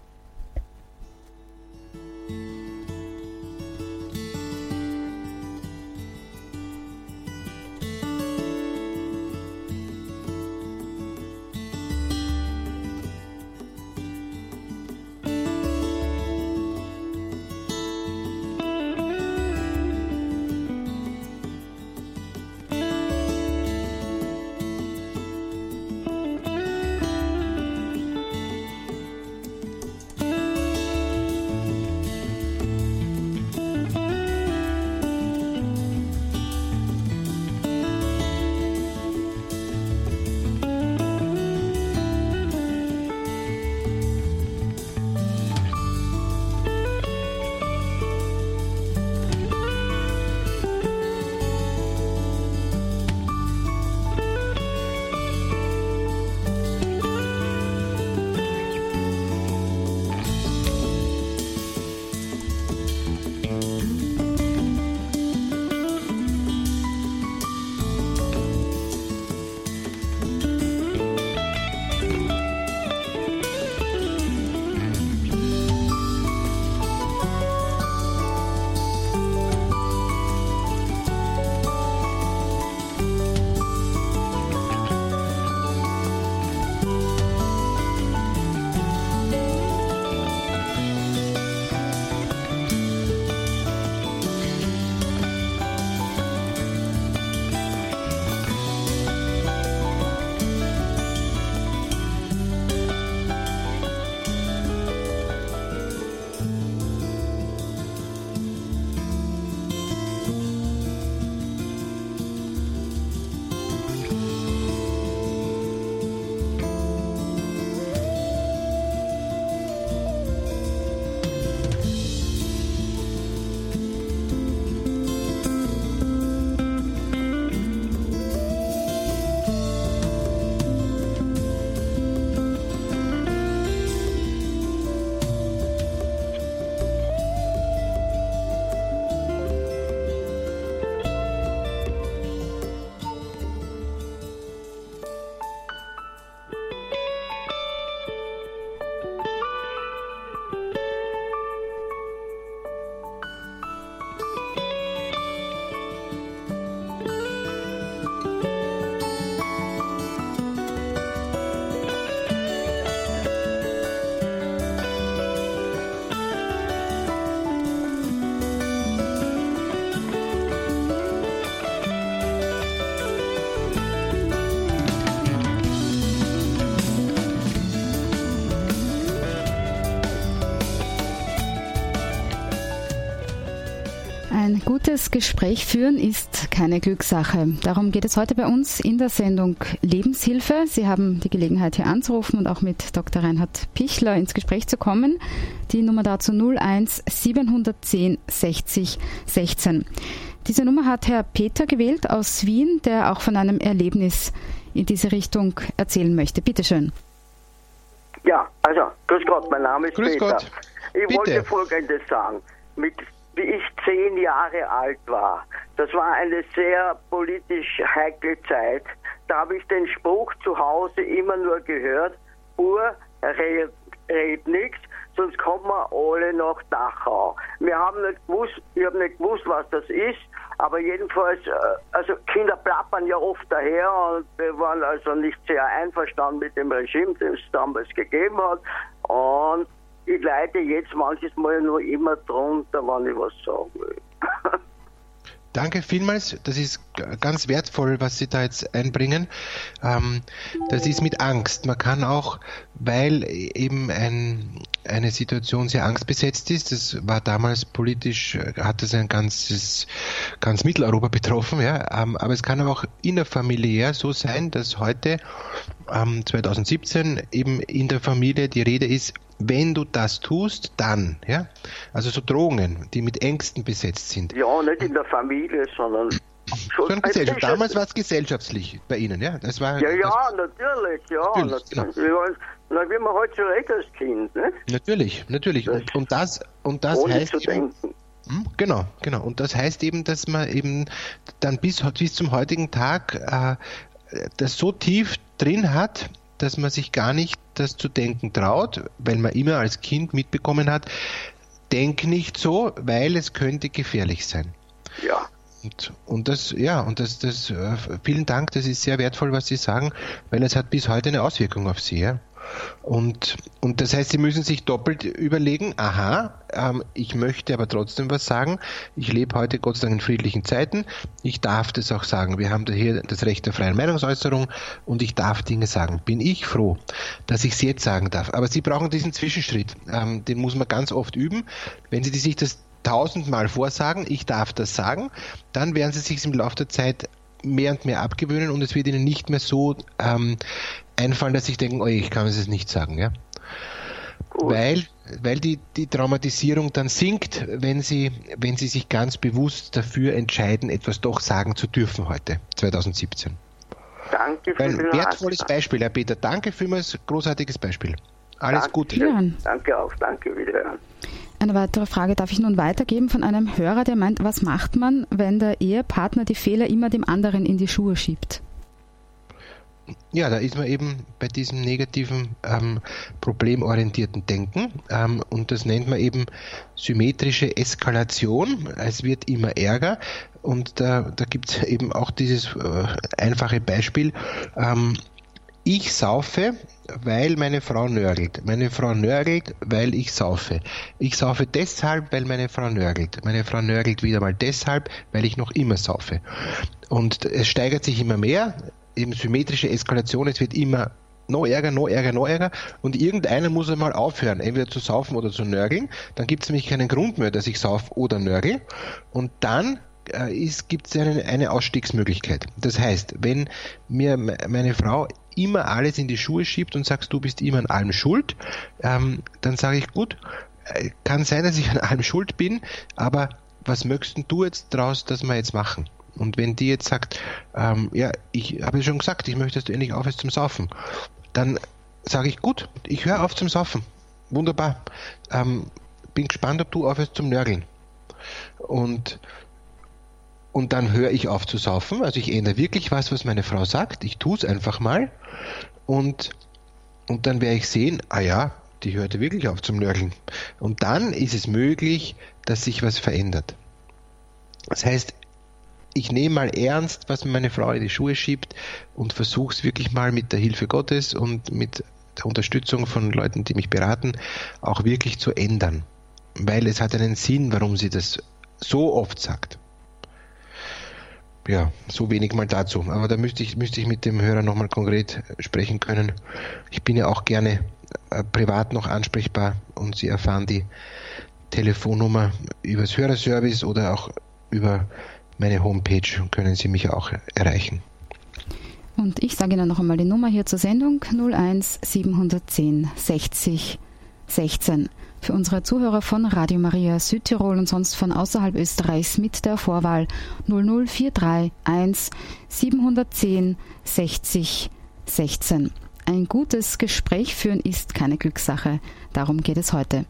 Ein gutes Gespräch führen ist keine Glückssache. Darum geht es heute bei uns in der Sendung Lebenshilfe. Sie haben die Gelegenheit, hier anzurufen und auch mit Doktor Reinhard Pichler ins Gespräch zu kommen. Die Nummer dazu null eins siebenhundertzehn sechzig sechzehn. Diese Nummer hat Herr Peter gewählt aus Wien, der auch von einem Erlebnis in diese Richtung erzählen möchte. Bitte schön. Ja, also, grüß Gott, mein Name ist Grüß Peter. Gott. Ich Bitte. wollte Folgendes sagen. Mit, wie ich zehn Jahre alt war, das war eine sehr politisch heikle Zeit, da habe ich den Spruch zu Hause immer nur gehört, Bur, red, red nichts, sonst kommen wir alle nach Dachau. Wir haben nicht gewusst, ich habe nicht gewusst, was das ist, aber jedenfalls, also Kinder plappern ja oft daher und wir waren also nicht sehr einverstanden mit dem Regime, das es damals gegeben hat. Und ich leide jetzt manches Mal nur immer drunter, wenn ich was sagen will. Danke vielmals. Das ist ganz wertvoll, was Sie da jetzt einbringen. Ähm, das ist mit Angst. Man kann auch, weil eben ein, eine Situation sehr angstbesetzt ist, das war damals politisch, hat das ein ganzes, ganz Mitteleuropa betroffen, ja. Ähm, aber es kann auch innerfamiliär so sein, dass heute, ähm, zwanzig siebzehn, eben in der Familie die Rede ist, wenn du das tust, dann, ja, also so Drohungen, die mit Ängsten besetzt sind. Ja, nicht in der Familie, sondern schon Sondern Gesellschaft. Damals war es gesellschaftlich bei Ihnen, ja? Das war, ja, ja, das, natürlich, ja. Natürlich, natürlich. genau. Ja, na, wie man halt so redet als Kind, ne? Natürlich, natürlich. Und, und das, und das Ohne heißt zu eben, denken. Hm, genau, genau. Und das heißt eben, dass man eben dann bis, bis zum heutigen Tag äh, das so tief drin hat, dass man sich gar nicht das zu denken traut, weil man immer als Kind mitbekommen hat, denk nicht so, weil es könnte gefährlich sein. Ja. Und, und das, ja, und das, das, äh, vielen Dank, das ist sehr wertvoll, was Sie sagen, weil es hat bis heute eine Auswirkung auf Sie, ja. Und, und das heißt, Sie müssen sich doppelt überlegen, aha, ähm, ich möchte aber trotzdem was sagen. Ich lebe heute Gott sei Dank in friedlichen Zeiten. Ich darf das auch sagen. Wir haben da hier das Recht der freien Meinungsäußerung und ich darf Dinge sagen. Bin ich froh, dass ich es jetzt sagen darf. Aber Sie brauchen diesen Zwischenschritt. Ähm, den muss man ganz oft üben. Wenn Sie sich das tausendmal vorsagen, ich darf das sagen, dann werden Sie sich im Laufe der Zeit mehr und mehr abgewöhnen und es wird Ihnen nicht mehr so ähm, einfallen, dass Sie denken, oh, ich kann es nicht sagen, ja. Gut. Weil, weil die, die Traumatisierung dann sinkt, wenn Sie, wenn Sie sich ganz bewusst dafür entscheiden, etwas doch sagen zu dürfen heute, zwanzig siebzehn. Danke für Ein den wertvolles Rat. Beispiel, Herr Peter. Danke vielmals, großartiges Beispiel. Alles Danke. Gute. Ja. Danke auch, danke wieder. Eine weitere Frage darf ich nun weitergeben von einem Hörer, der meint, was macht man, wenn der Ehepartner die Fehler immer dem anderen in die Schuhe schiebt? Ja, da ist man eben bei diesem negativen, ähm, problemorientierten Denken ähm, und das nennt man eben symmetrische Eskalation. Es wird immer ärger und da, da gibt es eben auch dieses äh, einfache Beispiel. Ähm, ich saufe, weil meine Frau nörgelt. Meine Frau nörgelt, weil ich saufe. Ich saufe deshalb, weil meine Frau nörgelt. Meine Frau nörgelt wieder mal deshalb, weil ich noch immer saufe. Und es steigert sich immer mehr, eben symmetrische Eskalation, es wird immer noch ärger, noch ärger, noch ärger und irgendeiner muss einmal aufhören, entweder zu saufen oder zu nörgeln. Dann gibt es nämlich keinen Grund mehr, dass ich sauf oder nörgel und dann gibt es eine, eine Ausstiegsmöglichkeit. Das heißt, wenn mir meine Frau immer alles in die Schuhe schiebt und sagst, du bist immer an allem schuld, ähm, dann sage ich, gut, kann sein, dass ich an allem schuld bin, aber was möchtest du jetzt draus, dass wir jetzt machen? Und wenn die jetzt sagt, ähm, ja, ich habe ja schon gesagt, ich möchte, dass du endlich aufhörst zum Saufen, dann sage ich, gut, ich höre auf zum Saufen. Wunderbar. Ähm, bin gespannt, ob du aufhörst zum Nörgeln. Und Und dann höre ich auf zu saufen, also ich ändere wirklich was, was meine Frau sagt, ich tue es einfach mal und, und dann werde ich sehen, ah ja, die hörte wirklich auf zum Nörgeln. Und dann ist es möglich, dass sich was verändert. Das heißt, ich nehme mal ernst, was meine Frau in die Schuhe schiebt und versuche es wirklich mal mit der Hilfe Gottes und mit der Unterstützung von Leuten, die mich beraten, auch wirklich zu ändern. Weil es hat einen Sinn, warum sie das so oft sagt. Ja, so wenig mal dazu. Aber da müsste ich, müsste ich mit dem Hörer nochmal konkret sprechen können. Ich bin ja auch gerne äh, privat noch ansprechbar und Sie erfahren die Telefonnummer über das Hörerservice oder auch über meine Homepage und können Sie mich auch erreichen. Und ich sage Ihnen noch einmal die Nummer hier zur Sendung null eins siebenhundertzehn sechzig sechzehn. Für unsere Zuhörer von Radio Maria Südtirol und sonst von außerhalb Österreichs mit der Vorwahl null null vier drei eins siebenhundertzehn sechzig sechzehn. Ein gutes Gespräch führen ist keine Glückssache. Darum geht es heute.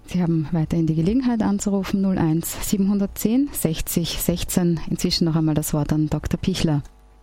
Sie haben weiterhin die Gelegenheit anzurufen, null eins siebzehn sechzig sechzehn. Inzwischen noch einmal das Wort an Doktor Pichler.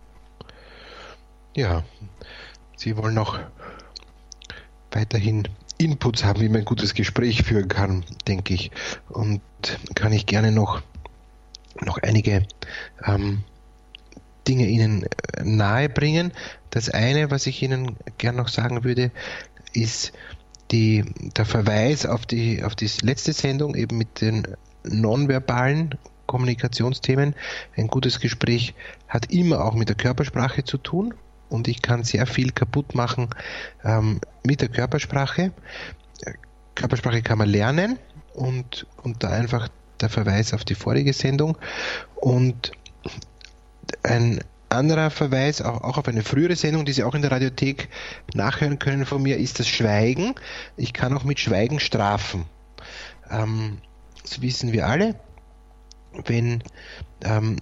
Ja, Sie wollen noch weiterhin Inputs haben, wie man ein gutes Gespräch führen kann, denke ich. Und kann ich gerne noch, noch einige ähm, Dinge Ihnen nahe bringen. Das eine, was ich Ihnen gerne noch sagen würde, ist die, der Verweis auf die, auf die letzte Sendung, eben mit den nonverbalen Kommunikationsthemen. Ein gutes Gespräch hat immer auch mit der Körpersprache zu tun und ich kann sehr viel kaputt machen ähm, mit der Körpersprache. Körpersprache kann man lernen und, und da einfach der Verweis auf die vorige Sendung. Und ein anderer Verweis auch, auch auf eine frühere Sendung, die Sie auch in der Radiothek nachhören können von mir, ist das Schweigen. Ich kann auch mit Schweigen strafen. Ähm, das wissen wir alle. Wenn, ähm,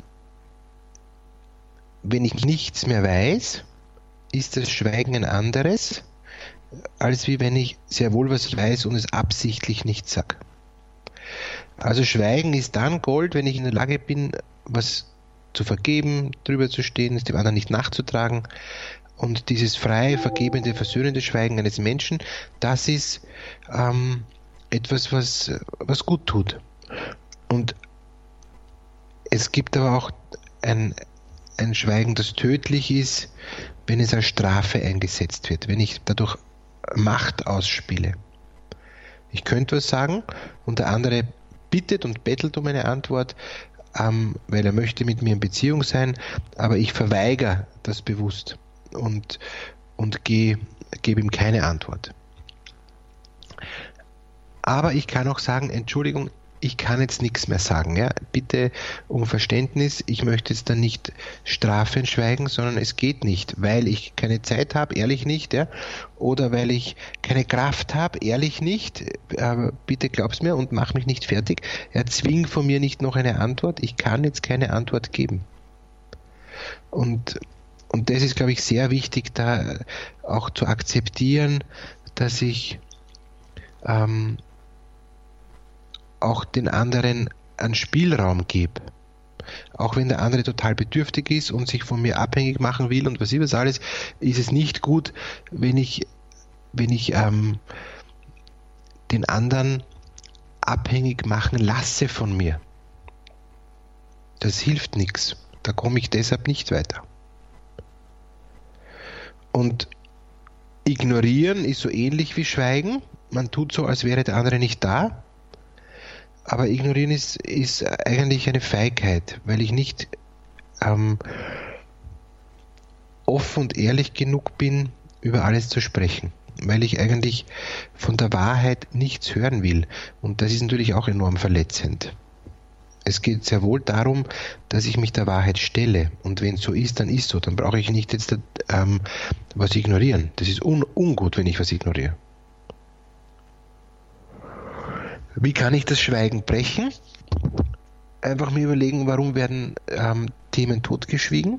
wenn ich nichts mehr weiß, ist das Schweigen ein anderes, als wie wenn ich sehr wohl was weiß und es absichtlich nicht sage. Also Schweigen ist dann Gold, wenn ich in der Lage bin, was zu vergeben, drüber zu stehen, es dem anderen nicht nachzutragen. Und dieses freie, vergebende, versöhnende Schweigen eines Menschen, das ist ähm, etwas, was, was gut tut. Und es gibt aber auch ein, ein Schweigen, das tödlich ist, wenn es als Strafe eingesetzt wird, wenn ich dadurch Macht ausspiele. Ich könnte was sagen und der andere bittet und bettelt um eine Antwort, ähm, weil er möchte mit mir in Beziehung sein, aber ich verweigere das bewusst und, und geh, gebe ihm keine Antwort. Aber ich kann auch sagen, Entschuldigung, ich kann jetzt nichts mehr sagen. Ja? Bitte um Verständnis, ich möchte jetzt dann nicht strafend schweigen, sondern es geht nicht, weil ich keine Zeit habe, ehrlich nicht, ja? Oder weil ich keine Kraft habe, ehrlich nicht, aber bitte glaub's mir und mach mich nicht fertig. Erzwing von mir nicht noch eine Antwort, ich kann jetzt keine Antwort geben. Und, und das ist, glaube ich, sehr wichtig, da auch zu akzeptieren, dass ich ähm, auch den anderen einen Spielraum gebe. Auch wenn der andere total bedürftig ist und sich von mir abhängig machen will und was ich was alles, ist es nicht gut, wenn ich, wenn ich ähm, den anderen abhängig machen lasse von mir. Das hilft nichts. Da komme ich deshalb nicht weiter. Und ignorieren ist so ähnlich wie Schweigen. Man tut so, als wäre der andere nicht da. Aber ignorieren ist, ist eigentlich eine Feigheit, weil ich nicht ähm, offen und ehrlich genug bin, über alles zu sprechen. Weil ich eigentlich von der Wahrheit nichts hören will. Und das ist natürlich auch enorm verletzend. Es geht sehr wohl darum, dass ich mich der Wahrheit stelle. Und wenn es so ist, dann ist so. Dann brauche ich nicht jetzt ähm, was ignorieren. Das ist un- ungut, wenn ich was ignoriere. Wie kann ich das Schweigen brechen? Einfach mir überlegen, warum werden ähm, Themen totgeschwiegen?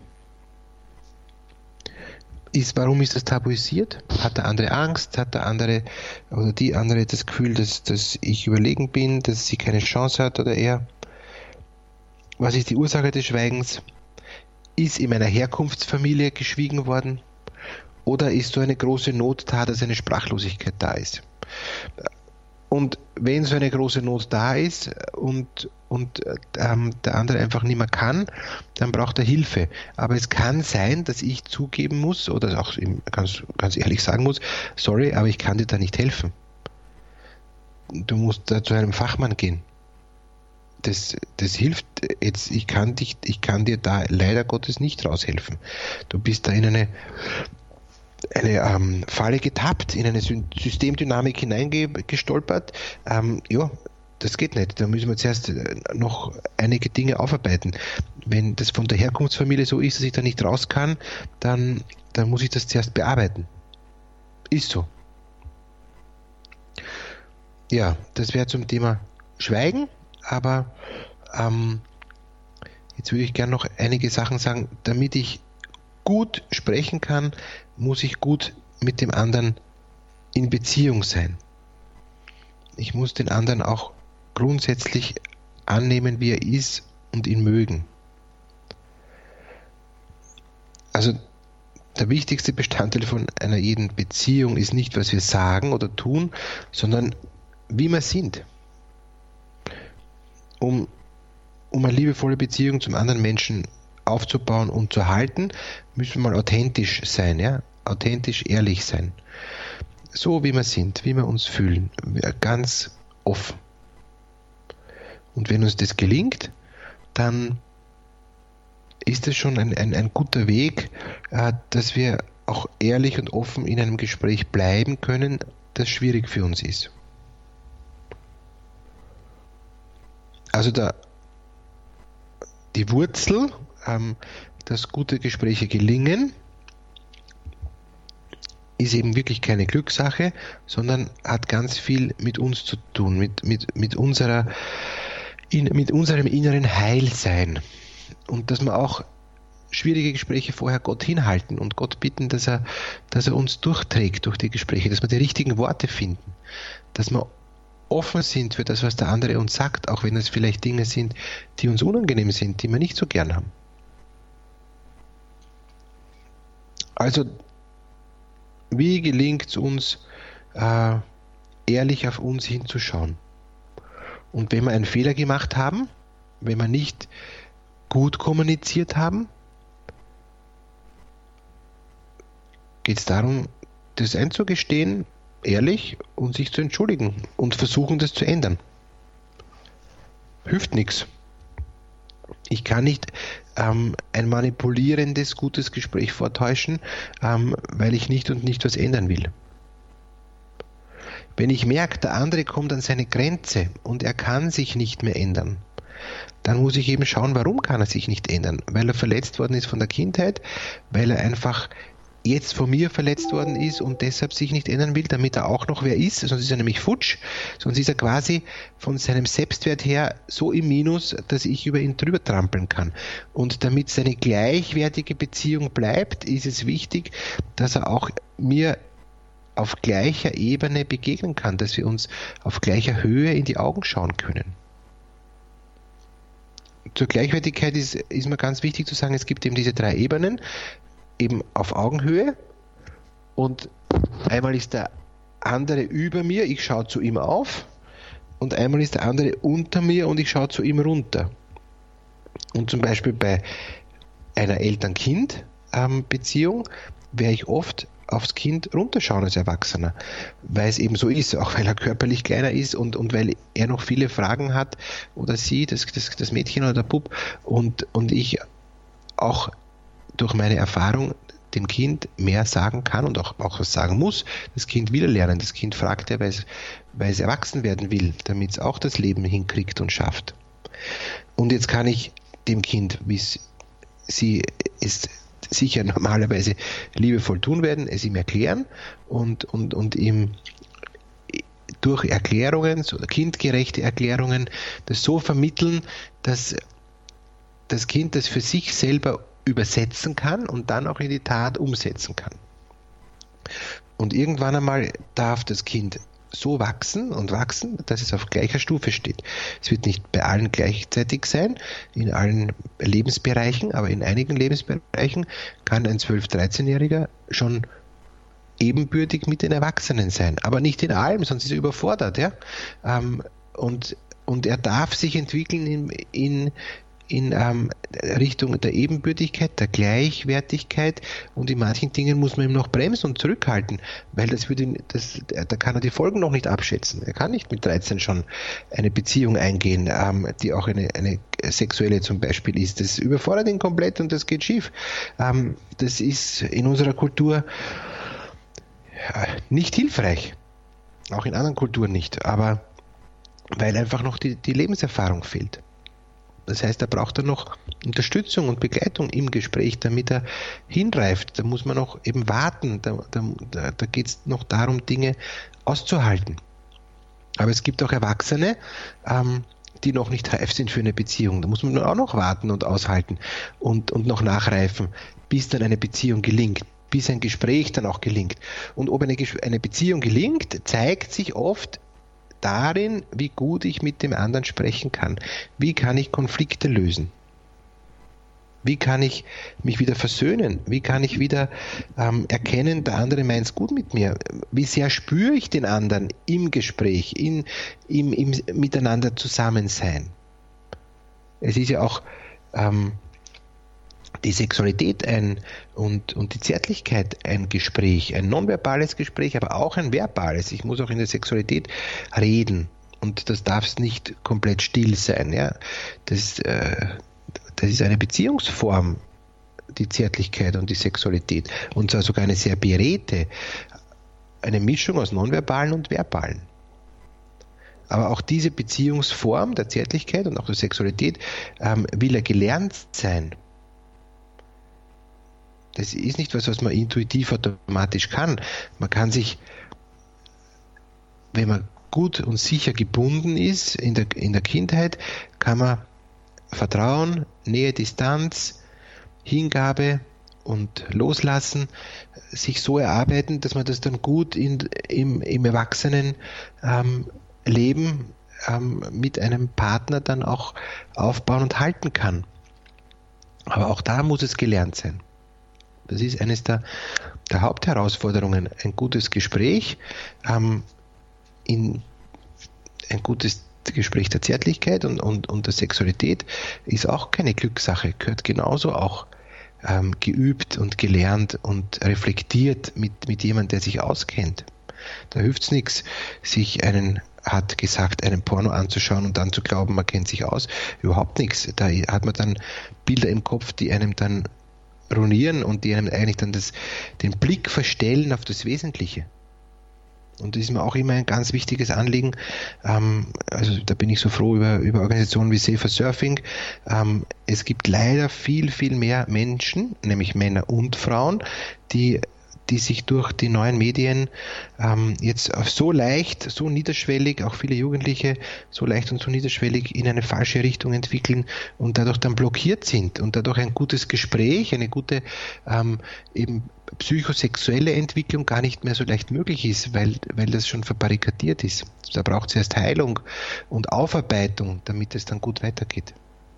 Ist, warum ist das tabuisiert? Hat der andere Angst? Hat der andere oder die andere das Gefühl, dass, dass ich überlegen bin, dass sie keine Chance hat oder er? Was ist die Ursache des Schweigens? Ist in meiner Herkunftsfamilie geschwiegen worden? Oder ist so eine große Not da, dass eine Sprachlosigkeit da ist? Und wenn so eine große Not da ist und, und ähm, der andere einfach nicht mehr kann, dann braucht er Hilfe. Aber es kann sein, dass ich zugeben muss oder auch ganz, ganz ehrlich sagen muss, sorry, aber ich kann dir da nicht helfen. Du musst da zu einem Fachmann gehen. Das, das hilft jetzt, ich kann dich, ich kann dir da leider Gottes nicht raushelfen. Du bist da in eine eine ähm, Falle getappt, in eine Systemdynamik hineingestolpert. Ähm, ja, das geht nicht. Da müssen wir zuerst noch einige Dinge aufarbeiten. Wenn das von der Herkunftsfamilie so ist, dass ich da nicht raus kann, dann, dann muss ich das zuerst bearbeiten. Ist so. Ja, das wäre zum Thema Schweigen, aber ähm, jetzt würde ich gerne noch einige Sachen sagen, damit ich gut sprechen kann, muss ich gut mit dem anderen in Beziehung sein. ich muss den anderen auch grundsätzlich annehmen, wie er ist und ihn mögen. Also der wichtigste Bestandteil von einer jeden Beziehung ist nicht, was wir sagen oder tun, sondern wie wir sind. Um, um eine liebevolle Beziehung zum anderen Menschen aufzubauen und zu halten, müssen wir mal authentisch sein, ja? Authentisch ehrlich sein. So wie wir sind, wie wir uns fühlen, ganz offen. Und wenn uns das gelingt, dann ist es schon ein, ein, ein guter Weg, äh, dass wir auch ehrlich und offen in einem Gespräch bleiben können, das schwierig für uns ist. Also da, die Wurzel, ähm, dass gute Gespräche gelingen, ist eben wirklich keine Glückssache, sondern hat ganz viel mit uns zu tun, mit, mit, mit, unserer, in, mit unserem inneren Heilsein. Und dass wir auch schwierige Gespräche vorher Gott hinhalten und Gott bitten, dass er, dass er uns durchträgt durch die Gespräche, dass wir die richtigen Worte finden, dass wir offen sind für das, was der andere uns sagt, auch wenn es vielleicht Dinge sind, die uns unangenehm sind, die wir nicht so gern haben. Also, wie gelingt es uns, äh, ehrlich auf uns hinzuschauen? Und wenn wir einen Fehler gemacht haben, wenn wir nicht gut kommuniziert haben, geht es darum, das einzugestehen, ehrlich, und sich zu entschuldigen und versuchen, das zu ändern. Hilft nichts. Ich kann nicht ähm, ein manipulierendes, gutes Gespräch vortäuschen, ähm, weil ich nicht und nicht was ändern will. Wenn ich merke, der andere kommt an seine Grenze und er kann sich nicht mehr ändern, dann muss ich eben schauen, warum kann er sich nicht ändern? Weil er verletzt worden ist von der Kindheit, weil er einfach jetzt von mir verletzt worden ist und deshalb sich nicht ändern will, damit er auch noch wer ist, sonst ist er nämlich futsch, sonst ist er quasi von seinem Selbstwert her so im Minus, dass ich über ihn drüber trampeln kann. Und damit seine gleichwertige Beziehung bleibt, ist es wichtig, dass er auch mir auf gleicher Ebene begegnen kann, dass wir uns auf gleicher Höhe in die Augen schauen können. Zur Gleichwertigkeit ist, ist mir ganz wichtig zu sagen, es gibt eben diese drei Ebenen, eben auf Augenhöhe, und einmal ist der andere über mir, ich schaue zu ihm auf, und einmal ist der andere unter mir und ich schaue zu ihm runter. Und zum Beispiel bei einer Eltern-Kind-Beziehung werde ich oft aufs Kind runterschauen als Erwachsener, weil es eben so ist, auch weil er körperlich kleiner ist und, und weil er noch viele Fragen hat oder sie, das, das, das Mädchen oder der Bub, und, und ich auch durch meine Erfahrung dem Kind mehr sagen kann und auch, auch was sagen muss. Das Kind will lernen, das Kind fragt ja, weil es, weil es erwachsen werden will, damit es auch das Leben hinkriegt und schafft. Und jetzt kann ich dem Kind, wie es sie es sicher normalerweise liebevoll tun werden, es ihm erklären und, und, und ihm durch Erklärungen, so kindgerechte Erklärungen, das so vermitteln, dass das Kind das für sich selber übersetzen kann und dann auch in die Tat umsetzen kann. Und irgendwann einmal darf das Kind so wachsen und wachsen, dass es auf gleicher Stufe steht. Es wird nicht bei allen gleichzeitig sein, in allen Lebensbereichen, aber in einigen Lebensbereichen kann ein zwölf-, dreizehnjähriger schon ebenbürtig mit den Erwachsenen sein, aber nicht in allem, sonst ist er überfordert. Ja? Und, und er darf sich entwickeln in, in in ähm, Richtung der Ebenbürtigkeit, der Gleichwertigkeit, und in manchen Dingen muss man ihm noch bremsen und zurückhalten, weil das würde ihn, das, da kann er die Folgen noch nicht abschätzen. Er kann nicht mit dreizehn schon eine Beziehung eingehen, ähm, die auch eine, eine sexuelle zum Beispiel ist. Das überfordert ihn komplett und das geht schief. Ähm, das ist in unserer Kultur nicht hilfreich, auch in anderen Kulturen nicht, aber weil einfach noch die, die Lebenserfahrung fehlt. Das heißt, er braucht dann noch Unterstützung und Begleitung im Gespräch, damit er hinreift. Da muss man noch eben warten. Da, da, da geht es noch darum, Dinge auszuhalten. Aber es gibt auch Erwachsene, ähm, die noch nicht reif sind für eine Beziehung. Da muss man auch noch warten und aushalten und, und noch nachreifen, bis dann eine Beziehung gelingt, bis ein Gespräch dann auch gelingt. Und ob eine, eine Beziehung gelingt, zeigt sich oft darin, wie gut ich mit dem anderen sprechen kann. Wie kann ich Konflikte lösen? Wie kann ich mich wieder versöhnen? Wie kann ich wieder ähm, erkennen, der andere meint es gut mit mir? Wie sehr spüre ich den anderen im Gespräch, in, im, im Miteinander Zusammensein? Es ist ja auch ähm, die Sexualität ein, und, und die Zärtlichkeit ein Gespräch, ein nonverbales Gespräch, aber auch ein verbales. Ich muss auch in der Sexualität reden und das darf nicht komplett still sein. Ja? Das, äh, das ist eine Beziehungsform, die Zärtlichkeit und die Sexualität, und zwar sogar eine sehr beredte, eine Mischung aus nonverbalen und verbalen. Aber auch diese Beziehungsform der Zärtlichkeit und auch der Sexualität ähm, will ja gelernt sein. Das ist nicht was, was man intuitiv automatisch kann. Man kann sich, wenn man gut und sicher gebunden ist in der, in der Kindheit, kann man Vertrauen, Nähe, Distanz, Hingabe und Loslassen sich so erarbeiten, dass man das dann gut in, im, im Erwachsenen ähm, Leben ähm, mit einem Partner dann auch aufbauen und halten kann. Aber auch da muss es gelernt sein. Das ist eines der, der Hauptherausforderungen. Ein gutes Gespräch, ähm, in, ein gutes Gespräch der Zärtlichkeit und, und, und der Sexualität ist auch keine Glückssache, gehört genauso auch ähm, geübt und gelernt und reflektiert mit, mit jemandem, der sich auskennt. Da hilft es nichts, sich einen, hat gesagt, einen Porno anzuschauen und dann zu glauben, man kennt sich aus. Überhaupt nichts. Da hat man dann Bilder im Kopf, die einem dann ruinieren und die einem eigentlich dann das, den Blick verstellen auf das Wesentliche. Und das ist mir auch immer ein ganz wichtiges Anliegen. Ähm, also da bin ich so froh über, über Organisationen wie Safer Surfing. Ähm, es gibt leider viel, viel mehr Menschen, nämlich Männer und Frauen, die die sich durch die neuen Medien ähm, jetzt so leicht, so niederschwellig, auch viele Jugendliche so leicht und so niederschwellig in eine falsche Richtung entwickeln und dadurch dann blockiert sind und dadurch ein gutes Gespräch, eine gute ähm, eben psychosexuelle Entwicklung gar nicht mehr so leicht möglich ist, weil, weil das schon verbarrikadiert ist. Da braucht es erst Heilung und Aufarbeitung, damit es dann gut weitergeht.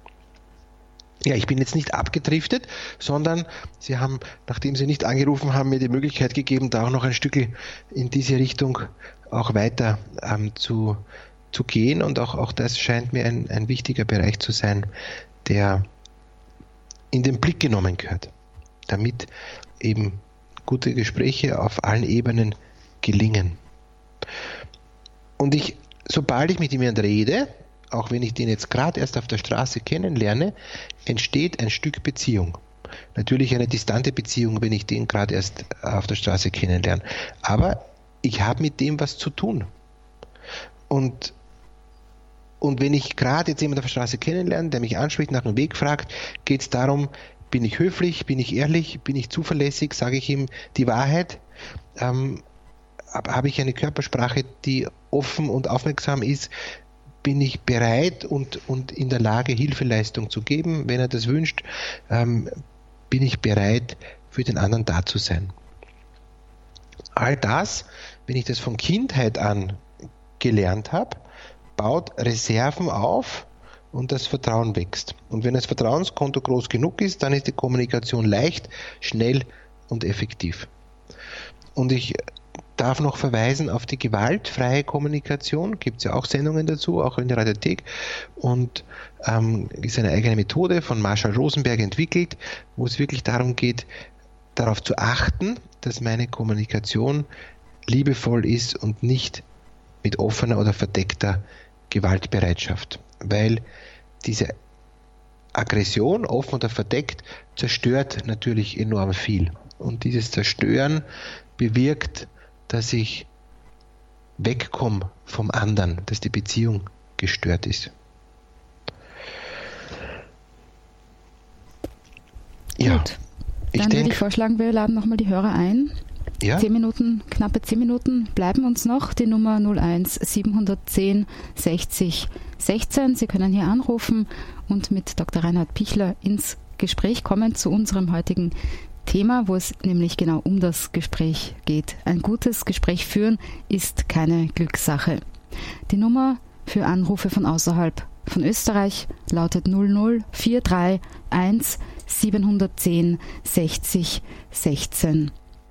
Ja, ich bin jetzt nicht abgedriftet, sondern Sie haben, nachdem Sie nicht angerufen haben, mir die Möglichkeit gegeben, da auch noch ein Stück in diese Richtung auch weiter ähm, zu, zu gehen. Und auch, auch das scheint mir ein, ein wichtiger Bereich zu sein, der in den Blick genommen gehört, damit eben gute Gespräche auf allen Ebenen gelingen. Und ich, sobald ich mit jemandem rede, auch wenn ich den jetzt gerade erst auf der Straße kennenlerne, entsteht ein Stück Beziehung. Natürlich eine distante Beziehung, wenn ich den gerade erst auf der Straße kennenlerne. Aber ich habe mit dem was zu tun. Und, und wenn ich gerade jetzt jemanden auf der Straße kennenlerne, der mich anspricht, nach dem Weg fragt, geht es darum, bin ich höflich, bin ich ehrlich, bin ich zuverlässig, sage ich ihm die Wahrheit, ähm, habe ich eine Körpersprache, die offen und aufmerksam ist, bin ich bereit und, und in der Lage, Hilfeleistung zu geben, wenn er das wünscht, ähm, bin ich bereit, für den anderen da zu sein. All das, wenn ich das von Kindheit an gelernt habe, baut Reserven auf und das Vertrauen wächst. Und wenn das Vertrauenskonto groß genug ist, dann ist die Kommunikation leicht, schnell und effektiv. Und ich darf noch verweisen auf die gewaltfreie Kommunikation, gibt es ja auch Sendungen dazu, auch in der Radiothek, und ähm, ist eine eigene Methode von Marshall Rosenberg entwickelt, wo es wirklich darum geht, darauf zu achten, dass meine Kommunikation liebevoll ist und nicht mit offener oder verdeckter Gewaltbereitschaft, weil diese Aggression, offen oder verdeckt, zerstört natürlich enorm viel. Und dieses Zerstören bewirkt, dass ich wegkomme vom anderen, dass die Beziehung gestört ist. Ja, gut. Ich Dann denk, würde ich vorschlagen, wir laden nochmal die Hörer ein. Ja? Zehn Minuten, knappe zehn Minuten bleiben uns noch. Die Nummer null eins siebenhundertzehn sechzig sechzehn. Sie können hier anrufen und mit Doktor Reinhard Pichler ins Gespräch kommen zu unserem heutigen Thema, wo es nämlich genau um das Gespräch geht. Ein gutes Gespräch führen ist keine Glückssache. Die Nummer für Anrufe von außerhalb von Österreich lautet null null vier drei eins sieben eins null sechzig sechzehn.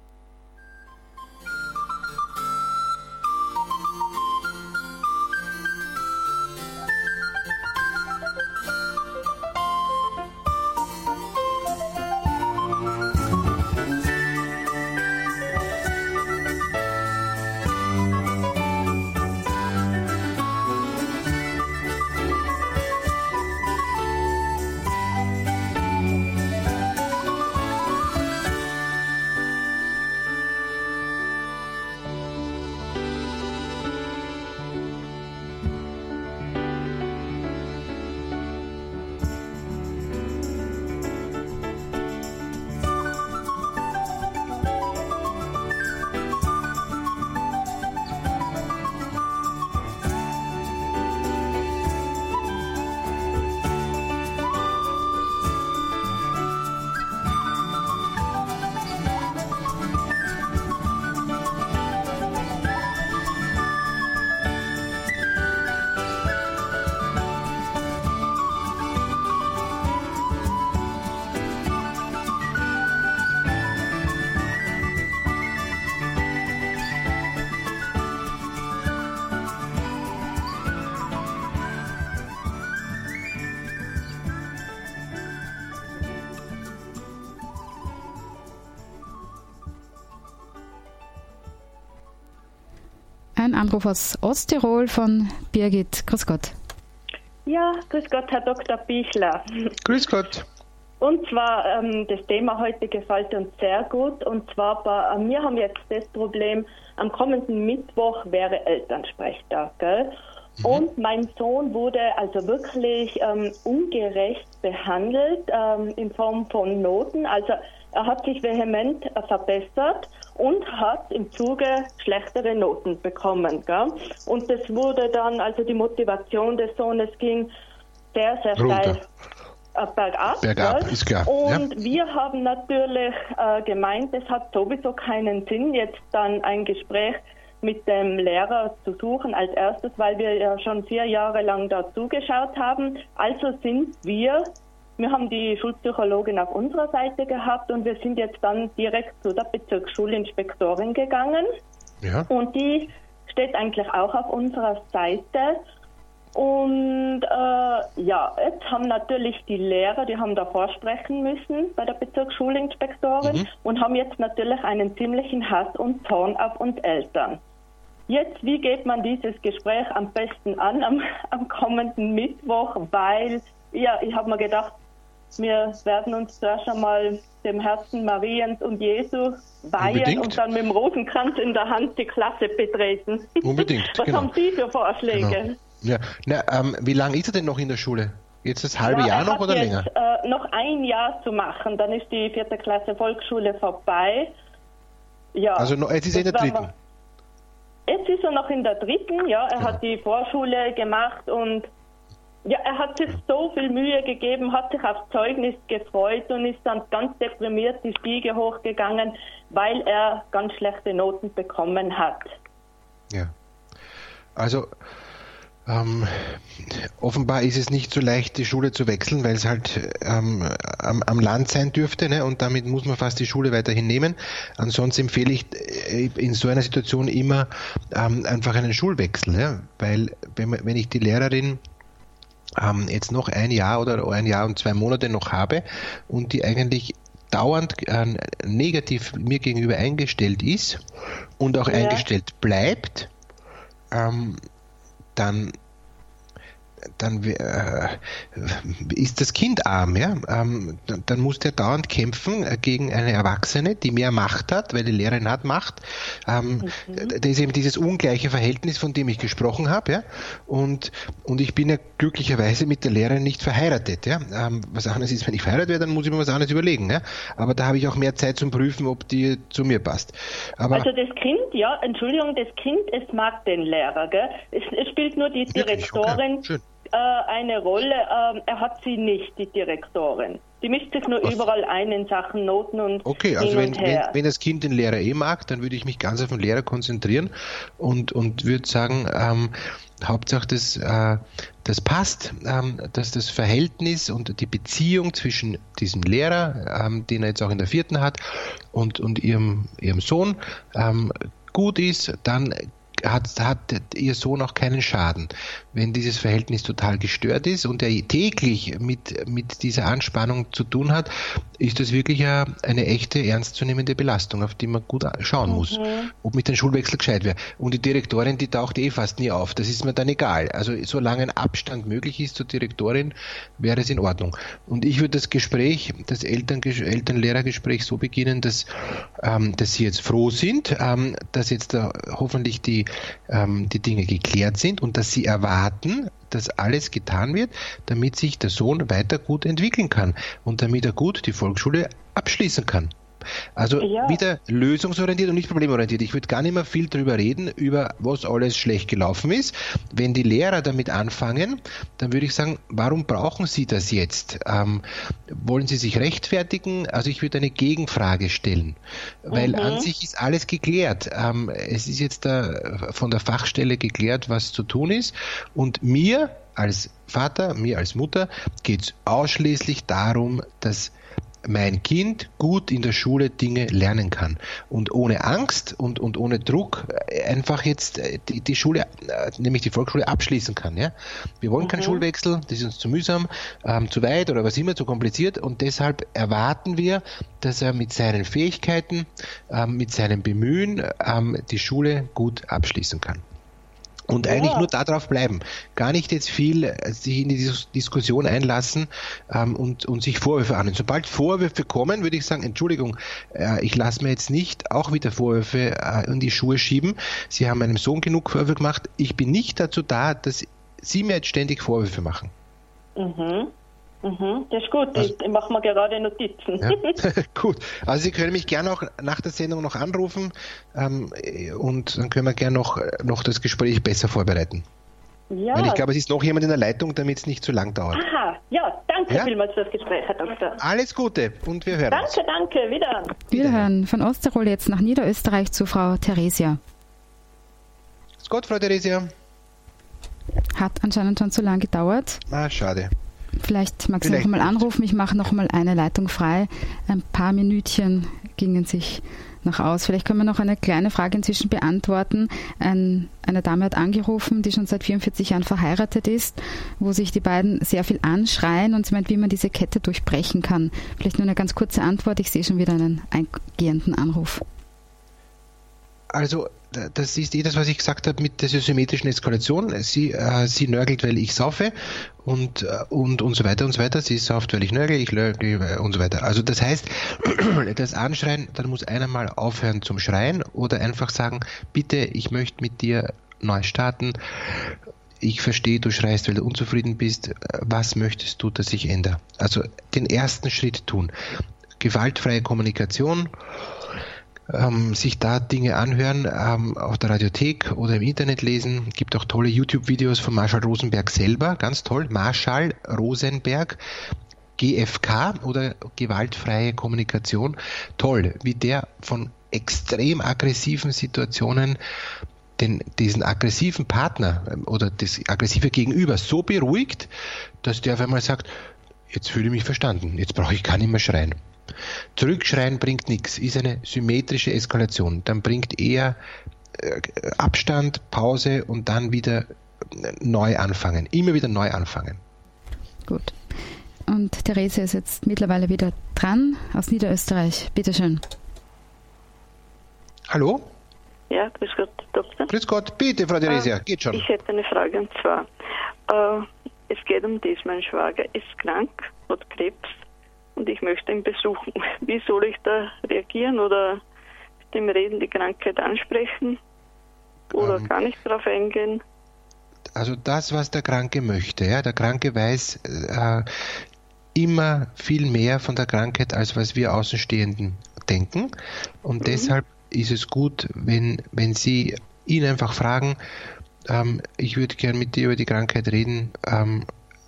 Ein Anruf aus Osttirol von Birgit. Grüß Gott. Ja, grüß Gott, Herr Doktor Bichler. Grüß Gott. Und zwar, ähm, das Thema heute gefällt uns sehr gut. Und zwar, bei, äh, wir haben jetzt das Problem, am kommenden Mittwoch wäre Elternsprechtag, gell? Mhm. Und mein Sohn wurde also wirklich ähm, ungerecht behandelt ähm, in Form von Noten. Also er hat sich vehement äh, verbessert und hat im Zuge schlechtere Noten bekommen. Gell? Und das wurde dann, also die Motivation des Sohnes ging sehr, sehr steil äh, bergab. Bergab, gell? Ist klar. Und ja. wir haben natürlich äh, gemeint, es hat sowieso keinen Sinn, jetzt dann ein Gespräch mit dem Lehrer zu suchen als erstes, weil wir ja schon vier Jahre lang da zugeschaut haben. Also sind wir Wir haben die Schulpsychologin auf unserer Seite gehabt und wir sind jetzt dann direkt zu der Bezirksschulinspektorin gegangen. Ja. Und die steht eigentlich auch auf unserer Seite. Und äh, ja, jetzt haben natürlich die Lehrer, die haben da vorsprechen müssen bei der Bezirksschulinspektorin mhm. und haben jetzt natürlich einen ziemlichen Hass und Zorn auf uns Eltern. Jetzt, wie geht man dieses Gespräch am besten an am, am kommenden Mittwoch? Weil, ja, ich habe mir gedacht, wir werden uns zuerst einmal dem Herzen Mariens und Jesu weihen Unbedingt. Und dann mit dem Rosenkranz in der Hand die Klasse betreten. Unbedingt, Was genau. haben Sie für Vorschläge? Genau. Ja. Na, ähm, wie lange ist er denn noch in der Schule? Jetzt das halbe ja, Jahr noch oder jetzt, länger? Äh, noch ein Jahr zu machen, dann ist die vierte Klasse Volksschule vorbei. Ja, also noch, jetzt ist er in der dritten? Jetzt ist er noch in der dritten, ja. Er genau. hat die Vorschule gemacht und ja, er hat sich so viel Mühe gegeben, hat sich aufs Zeugnis gefreut und ist dann ganz deprimiert die Stiege hochgegangen, weil er ganz schlechte Noten bekommen hat. Ja, also ähm, offenbar ist es nicht so leicht, die Schule zu wechseln, weil es halt ähm, am, am Land sein dürfte, ne? Und damit muss man fast die Schule weiterhin nehmen. Ansonsten empfehle ich in so einer Situation immer ähm, einfach einen Schulwechsel, ja? Weil wenn, man, wenn ich die Lehrerin ähm, jetzt noch ein Jahr oder ein Jahr und zwei Monate noch habe und die eigentlich dauernd äh, negativ mir gegenüber eingestellt ist und auch ja. eingestellt bleibt, ähm, dann dann äh, ist das Kind arm, ja. Ähm, dann, dann muss der dauernd kämpfen gegen eine Erwachsene, die mehr Macht hat, weil die Lehrerin hat Macht. Ähm, mhm. Das ist eben dieses ungleiche Verhältnis, von dem ich gesprochen habe, ja. Und, und ich bin ja glücklicherweise mit der Lehrerin nicht verheiratet, ja. Ähm, was anderes ist, wenn ich verheiratet werde, dann muss ich mir was anderes überlegen, ja. Aber da habe ich auch mehr Zeit zum Prüfen, ob die zu mir passt. Aber also das Kind, ja, Entschuldigung, das Kind, es mag den Lehrer, gell. Es, es spielt nur die Direktorin. Okay. Schön. Eine Rolle, ähm, er hat sie nicht, die Direktorin. Die mischt sich nur Was? überall ein in Sachen Noten und Okay, also hin wenn, und wenn, her. wenn das Kind den Lehrer eh mag, dann würde ich mich ganz auf den Lehrer konzentrieren und, und würde sagen, ähm, Hauptsache das, äh, das passt, ähm, dass das Verhältnis und die Beziehung zwischen diesem Lehrer, ähm, den er jetzt auch in der vierten hat, und, und ihrem, ihrem Sohn ähm, gut ist, dann hat, hat ihr Sohn auch keinen Schaden. Wenn dieses Verhältnis total gestört ist und er täglich mit, mit dieser Anspannung zu tun hat, ist das wirklich eine, eine echte, ernstzunehmende Belastung, auf die man gut schauen Mhm. muss, ob mit dem Schulwechsel gescheit wäre. Und die Direktorin, die taucht eh fast nie auf. Das ist mir dann egal. Also solange ein Abstand möglich ist zur Direktorin, wäre es in Ordnung. Und ich würde das Gespräch, das Eltern, Eltern-Lehrer-Gespräch so beginnen, dass, ähm, dass sie jetzt froh sind, ähm, dass jetzt da hoffentlich die, ähm, die Dinge geklärt sind und dass sie erwarten, dass alles getan wird, damit sich der Sohn weiter gut entwickeln kann und damit er gut die Volksschule abschließen kann. Also Ja. wieder lösungsorientiert und nicht problemorientiert. Ich würde gar nicht mehr viel darüber reden, über was alles schlecht gelaufen ist. Wenn die Lehrer damit anfangen, dann würde ich sagen, warum brauchen sie das jetzt? Ähm, wollen sie sich rechtfertigen? Also ich würde eine Gegenfrage stellen, weil Mhm. an sich ist alles geklärt. Ähm, es ist jetzt da von der Fachstelle geklärt, was zu tun ist, und mir als Vater, mir als Mutter geht es ausschließlich darum, dass mein Kind gut in der Schule Dinge lernen kann und ohne Angst und, und ohne Druck einfach jetzt die, die Schule, nämlich die Volksschule, abschließen kann. Ja? Wir wollen keinen Mhm. Schulwechsel, das ist uns zu mühsam, ähm, zu weit oder was immer, zu kompliziert, und deshalb erwarten wir, dass er mit seinen Fähigkeiten, ähm, mit seinem Bemühen ähm, die Schule gut abschließen kann. Und Ja. eigentlich nur darauf bleiben. Gar nicht jetzt viel äh, sich in die Dis- Diskussion einlassen ähm, und, und sich Vorwürfe annehmen. Sobald Vorwürfe kommen, würde ich sagen, Entschuldigung, äh, ich lasse mir jetzt nicht auch wieder Vorwürfe äh, in die Schuhe schieben. Sie haben meinem Sohn genug Vorwürfe gemacht. Ich bin nicht dazu da, dass Sie mir jetzt ständig Vorwürfe machen. Mhm. Mhm. Das ist gut, Also- ich, ich mache mir gerade Notizen. Ja? Gut, also Sie können mich gerne auch nach der Sendung noch anrufen ähm, und dann können wir gerne noch, noch das Gespräch besser vorbereiten. Ja. Weil ich glaube, es ist noch jemand in der Leitung, damit es nicht zu lang dauert. Aha, ja, danke Ja? vielmals für das Gespräch, Herr Doktor. Alles Gute und wir hören uns. Danke, danke, wieder. Wiederhören von Osttirol jetzt nach Niederösterreich zu Frau Theresia. Grüß Gott, Frau Theresia. Hat anscheinend schon zu lange gedauert. Ah, schade. Vielleicht mag sie Vielleicht noch einmal nicht. anrufen. Ich mache noch mal eine Leitung frei. Ein paar Minütchen gingen sich noch aus. Vielleicht können wir noch eine kleine Frage inzwischen beantworten. Ein, eine Dame hat angerufen, die schon seit vierundvierzig Jahren verheiratet ist, wo sich die beiden sehr viel anschreien und sie meint, wie man diese Kette durchbrechen kann. Vielleicht nur eine ganz kurze Antwort. Ich sehe schon wieder einen eingehenden Anruf. Also, das ist eh das, was ich gesagt habe mit dieser symmetrischen Eskalation. Sie, äh, sie nörgelt, weil ich saufe und, äh, und, und so weiter und so weiter. Sie sauft, weil ich nörgel, ich nörgel und so weiter. Also das heißt, das Anschreien, dann muss einer mal aufhören zum Schreien oder einfach sagen, bitte, ich möchte mit dir neu starten. Ich verstehe, du schreist, weil du unzufrieden bist. Was möchtest du, dass ich ändere? Also den ersten Schritt tun. Gewaltfreie Kommunikation. Ähm, sich da Dinge anhören, ähm, auf der Radiothek oder im Internet lesen. Gibt auch tolle YouTube-Videos von Marshall Rosenberg selber, ganz toll. Marshall Rosenberg, G F K oder gewaltfreie Kommunikation. Toll, wie der von extrem aggressiven Situationen den, diesen aggressiven Partner ähm, oder das aggressive Gegenüber so beruhigt, dass der auf einmal sagt, jetzt fühle ich mich verstanden, jetzt brauche ich gar nicht mehr schreien. Zurückschreien bringt nichts, ist eine symmetrische Eskalation. Dann bringt eher äh, Abstand, Pause und dann wieder neu anfangen. Immer wieder neu anfangen. Gut. Und Therese ist jetzt mittlerweile wieder dran aus Niederösterreich. Bitte schön. Hallo? Ja, grüß Gott, Doktor. Grüß Gott, bitte, Frau Theresia, geht schon. Ich hätte eine Frage, und zwar, äh, es geht um dies, mein Schwager ist krank, hat Krebs, und ich möchte ihn besuchen. Wie soll ich da reagieren oder mit ihm reden, die Krankheit ansprechen oder Ähm, gar nicht darauf eingehen? Also das, was der Kranke möchte. Ja? Der Kranke weiß äh, immer viel mehr von der Krankheit, als was wir Außenstehenden denken. Und mhm. deshalb ist es gut, wenn, wenn Sie ihn einfach fragen, ähm, ich würde gern mit dir über die Krankheit reden, ähm,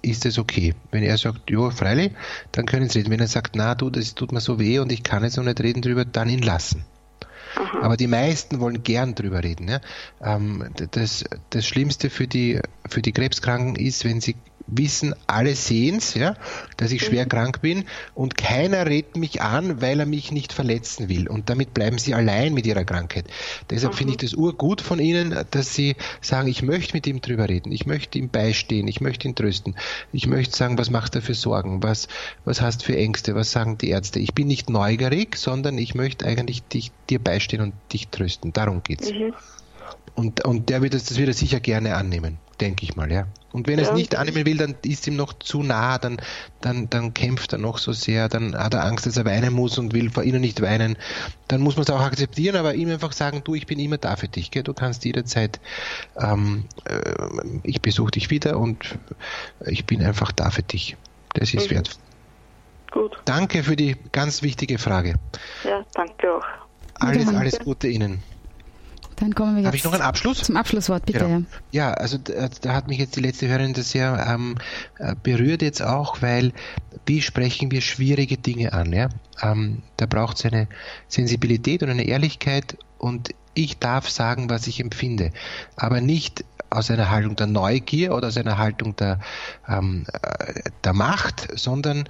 ist es okay. Wenn er sagt, ja, freilich, dann können Sie reden. Wenn er sagt, na du, das tut mir so weh und ich kann jetzt noch nicht reden drüber, dann ihn lassen. Aha. Aber die meisten wollen gern drüber reden. Ja? Ähm, das, das Schlimmste für die, für die Krebskranken ist, wenn sie wissen, alle sehen es, ja, dass ich schwer mhm. krank bin und keiner redet mich an, weil er mich nicht verletzen will. Und damit bleiben sie allein mit ihrer Krankheit. Deshalb mhm. finde ich das urgut von Ihnen, dass Sie sagen, ich möchte mit ihm drüber reden, ich möchte ihm beistehen, ich möchte ihn trösten, ich möchte sagen, was machst du für Sorgen, was, was hast du für Ängste, was sagen die Ärzte. Ich bin nicht neugierig, sondern ich möchte eigentlich dich, dir beistehen und dich trösten. Darum geht's. Mhm. Und, und der wird das, das wird er sicher gerne annehmen, denke ich mal, ja. Und wenn er ja. es nicht annehmen will, dann ist ihm noch zu nah, dann, dann, dann kämpft er noch so sehr, dann hat er Angst, dass er weinen muss und will vor Ihnen nicht weinen. Dann muss man es auch akzeptieren, aber ihm einfach sagen, du, ich bin immer da für dich, gell? Du kannst jederzeit, ähm, äh, ich besuche dich wieder und ich bin einfach da für dich. Das ist mhm. wertvoll. Gut. Danke für die ganz wichtige Frage. Ja, danke auch. Alles, alles Gute Ihnen. Dann kommen wir jetzt Habe ich noch einen Abschluss? Zum Abschlusswort, bitte. Genau. Ja, also da, da hat mich jetzt die letzte Hörerin das sehr ähm, berührt jetzt auch, weil wie sprechen wir schwierige Dinge an? Ja? Ähm, da braucht es eine Sensibilität und eine Ehrlichkeit und ich darf sagen, was ich empfinde, aber nicht aus einer Haltung der Neugier oder aus einer Haltung der, ähm, der Macht, sondern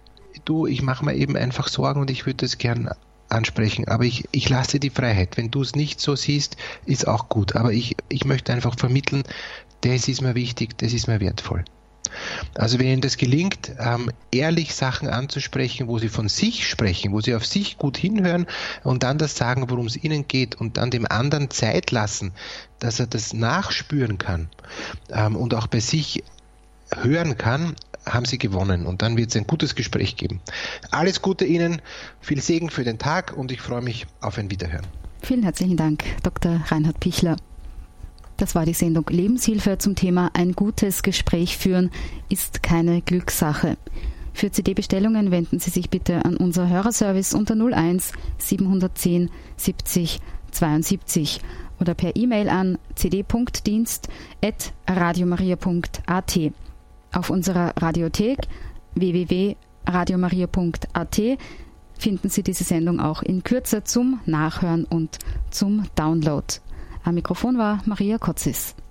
du, ich mache mir eben einfach Sorgen und ich würde das gern ansprechen, aber ich, ich lasse die Freiheit. Wenn du es nicht so siehst, ist auch gut. Aber ich, ich möchte einfach vermitteln, das ist mir wichtig, das ist mir wertvoll. Also wenn Ihnen das gelingt, ähm, ehrlich Sachen anzusprechen, wo Sie von sich sprechen, wo Sie auf sich gut hinhören und dann das sagen, worum es Ihnen geht und dann dem anderen Zeit lassen, dass er das nachspüren kann ähm, und auch bei sich hören kann, haben Sie gewonnen und dann wird es ein gutes Gespräch geben. Alles Gute Ihnen, viel Segen für den Tag und ich freue mich auf ein Wiederhören. Vielen herzlichen Dank, Doktor Reinhard Pichler. Das war die Sendung Lebenshilfe zum Thema Ein gutes Gespräch führen ist keine Glückssache. Für C D-Bestellungen wenden Sie sich bitte an unser Hörerservice unter null eins siebenhundertzehn siebzig zweiundsiebzig oder per E-Mail an c d punkt dienst at radiomaria punkt a t. Auf unserer Radiothek w w w punkt radiomaria punkt a t finden Sie diese Sendung auch in Kürze zum Nachhören und zum Download. Am Mikrofon war Maria Kotzis.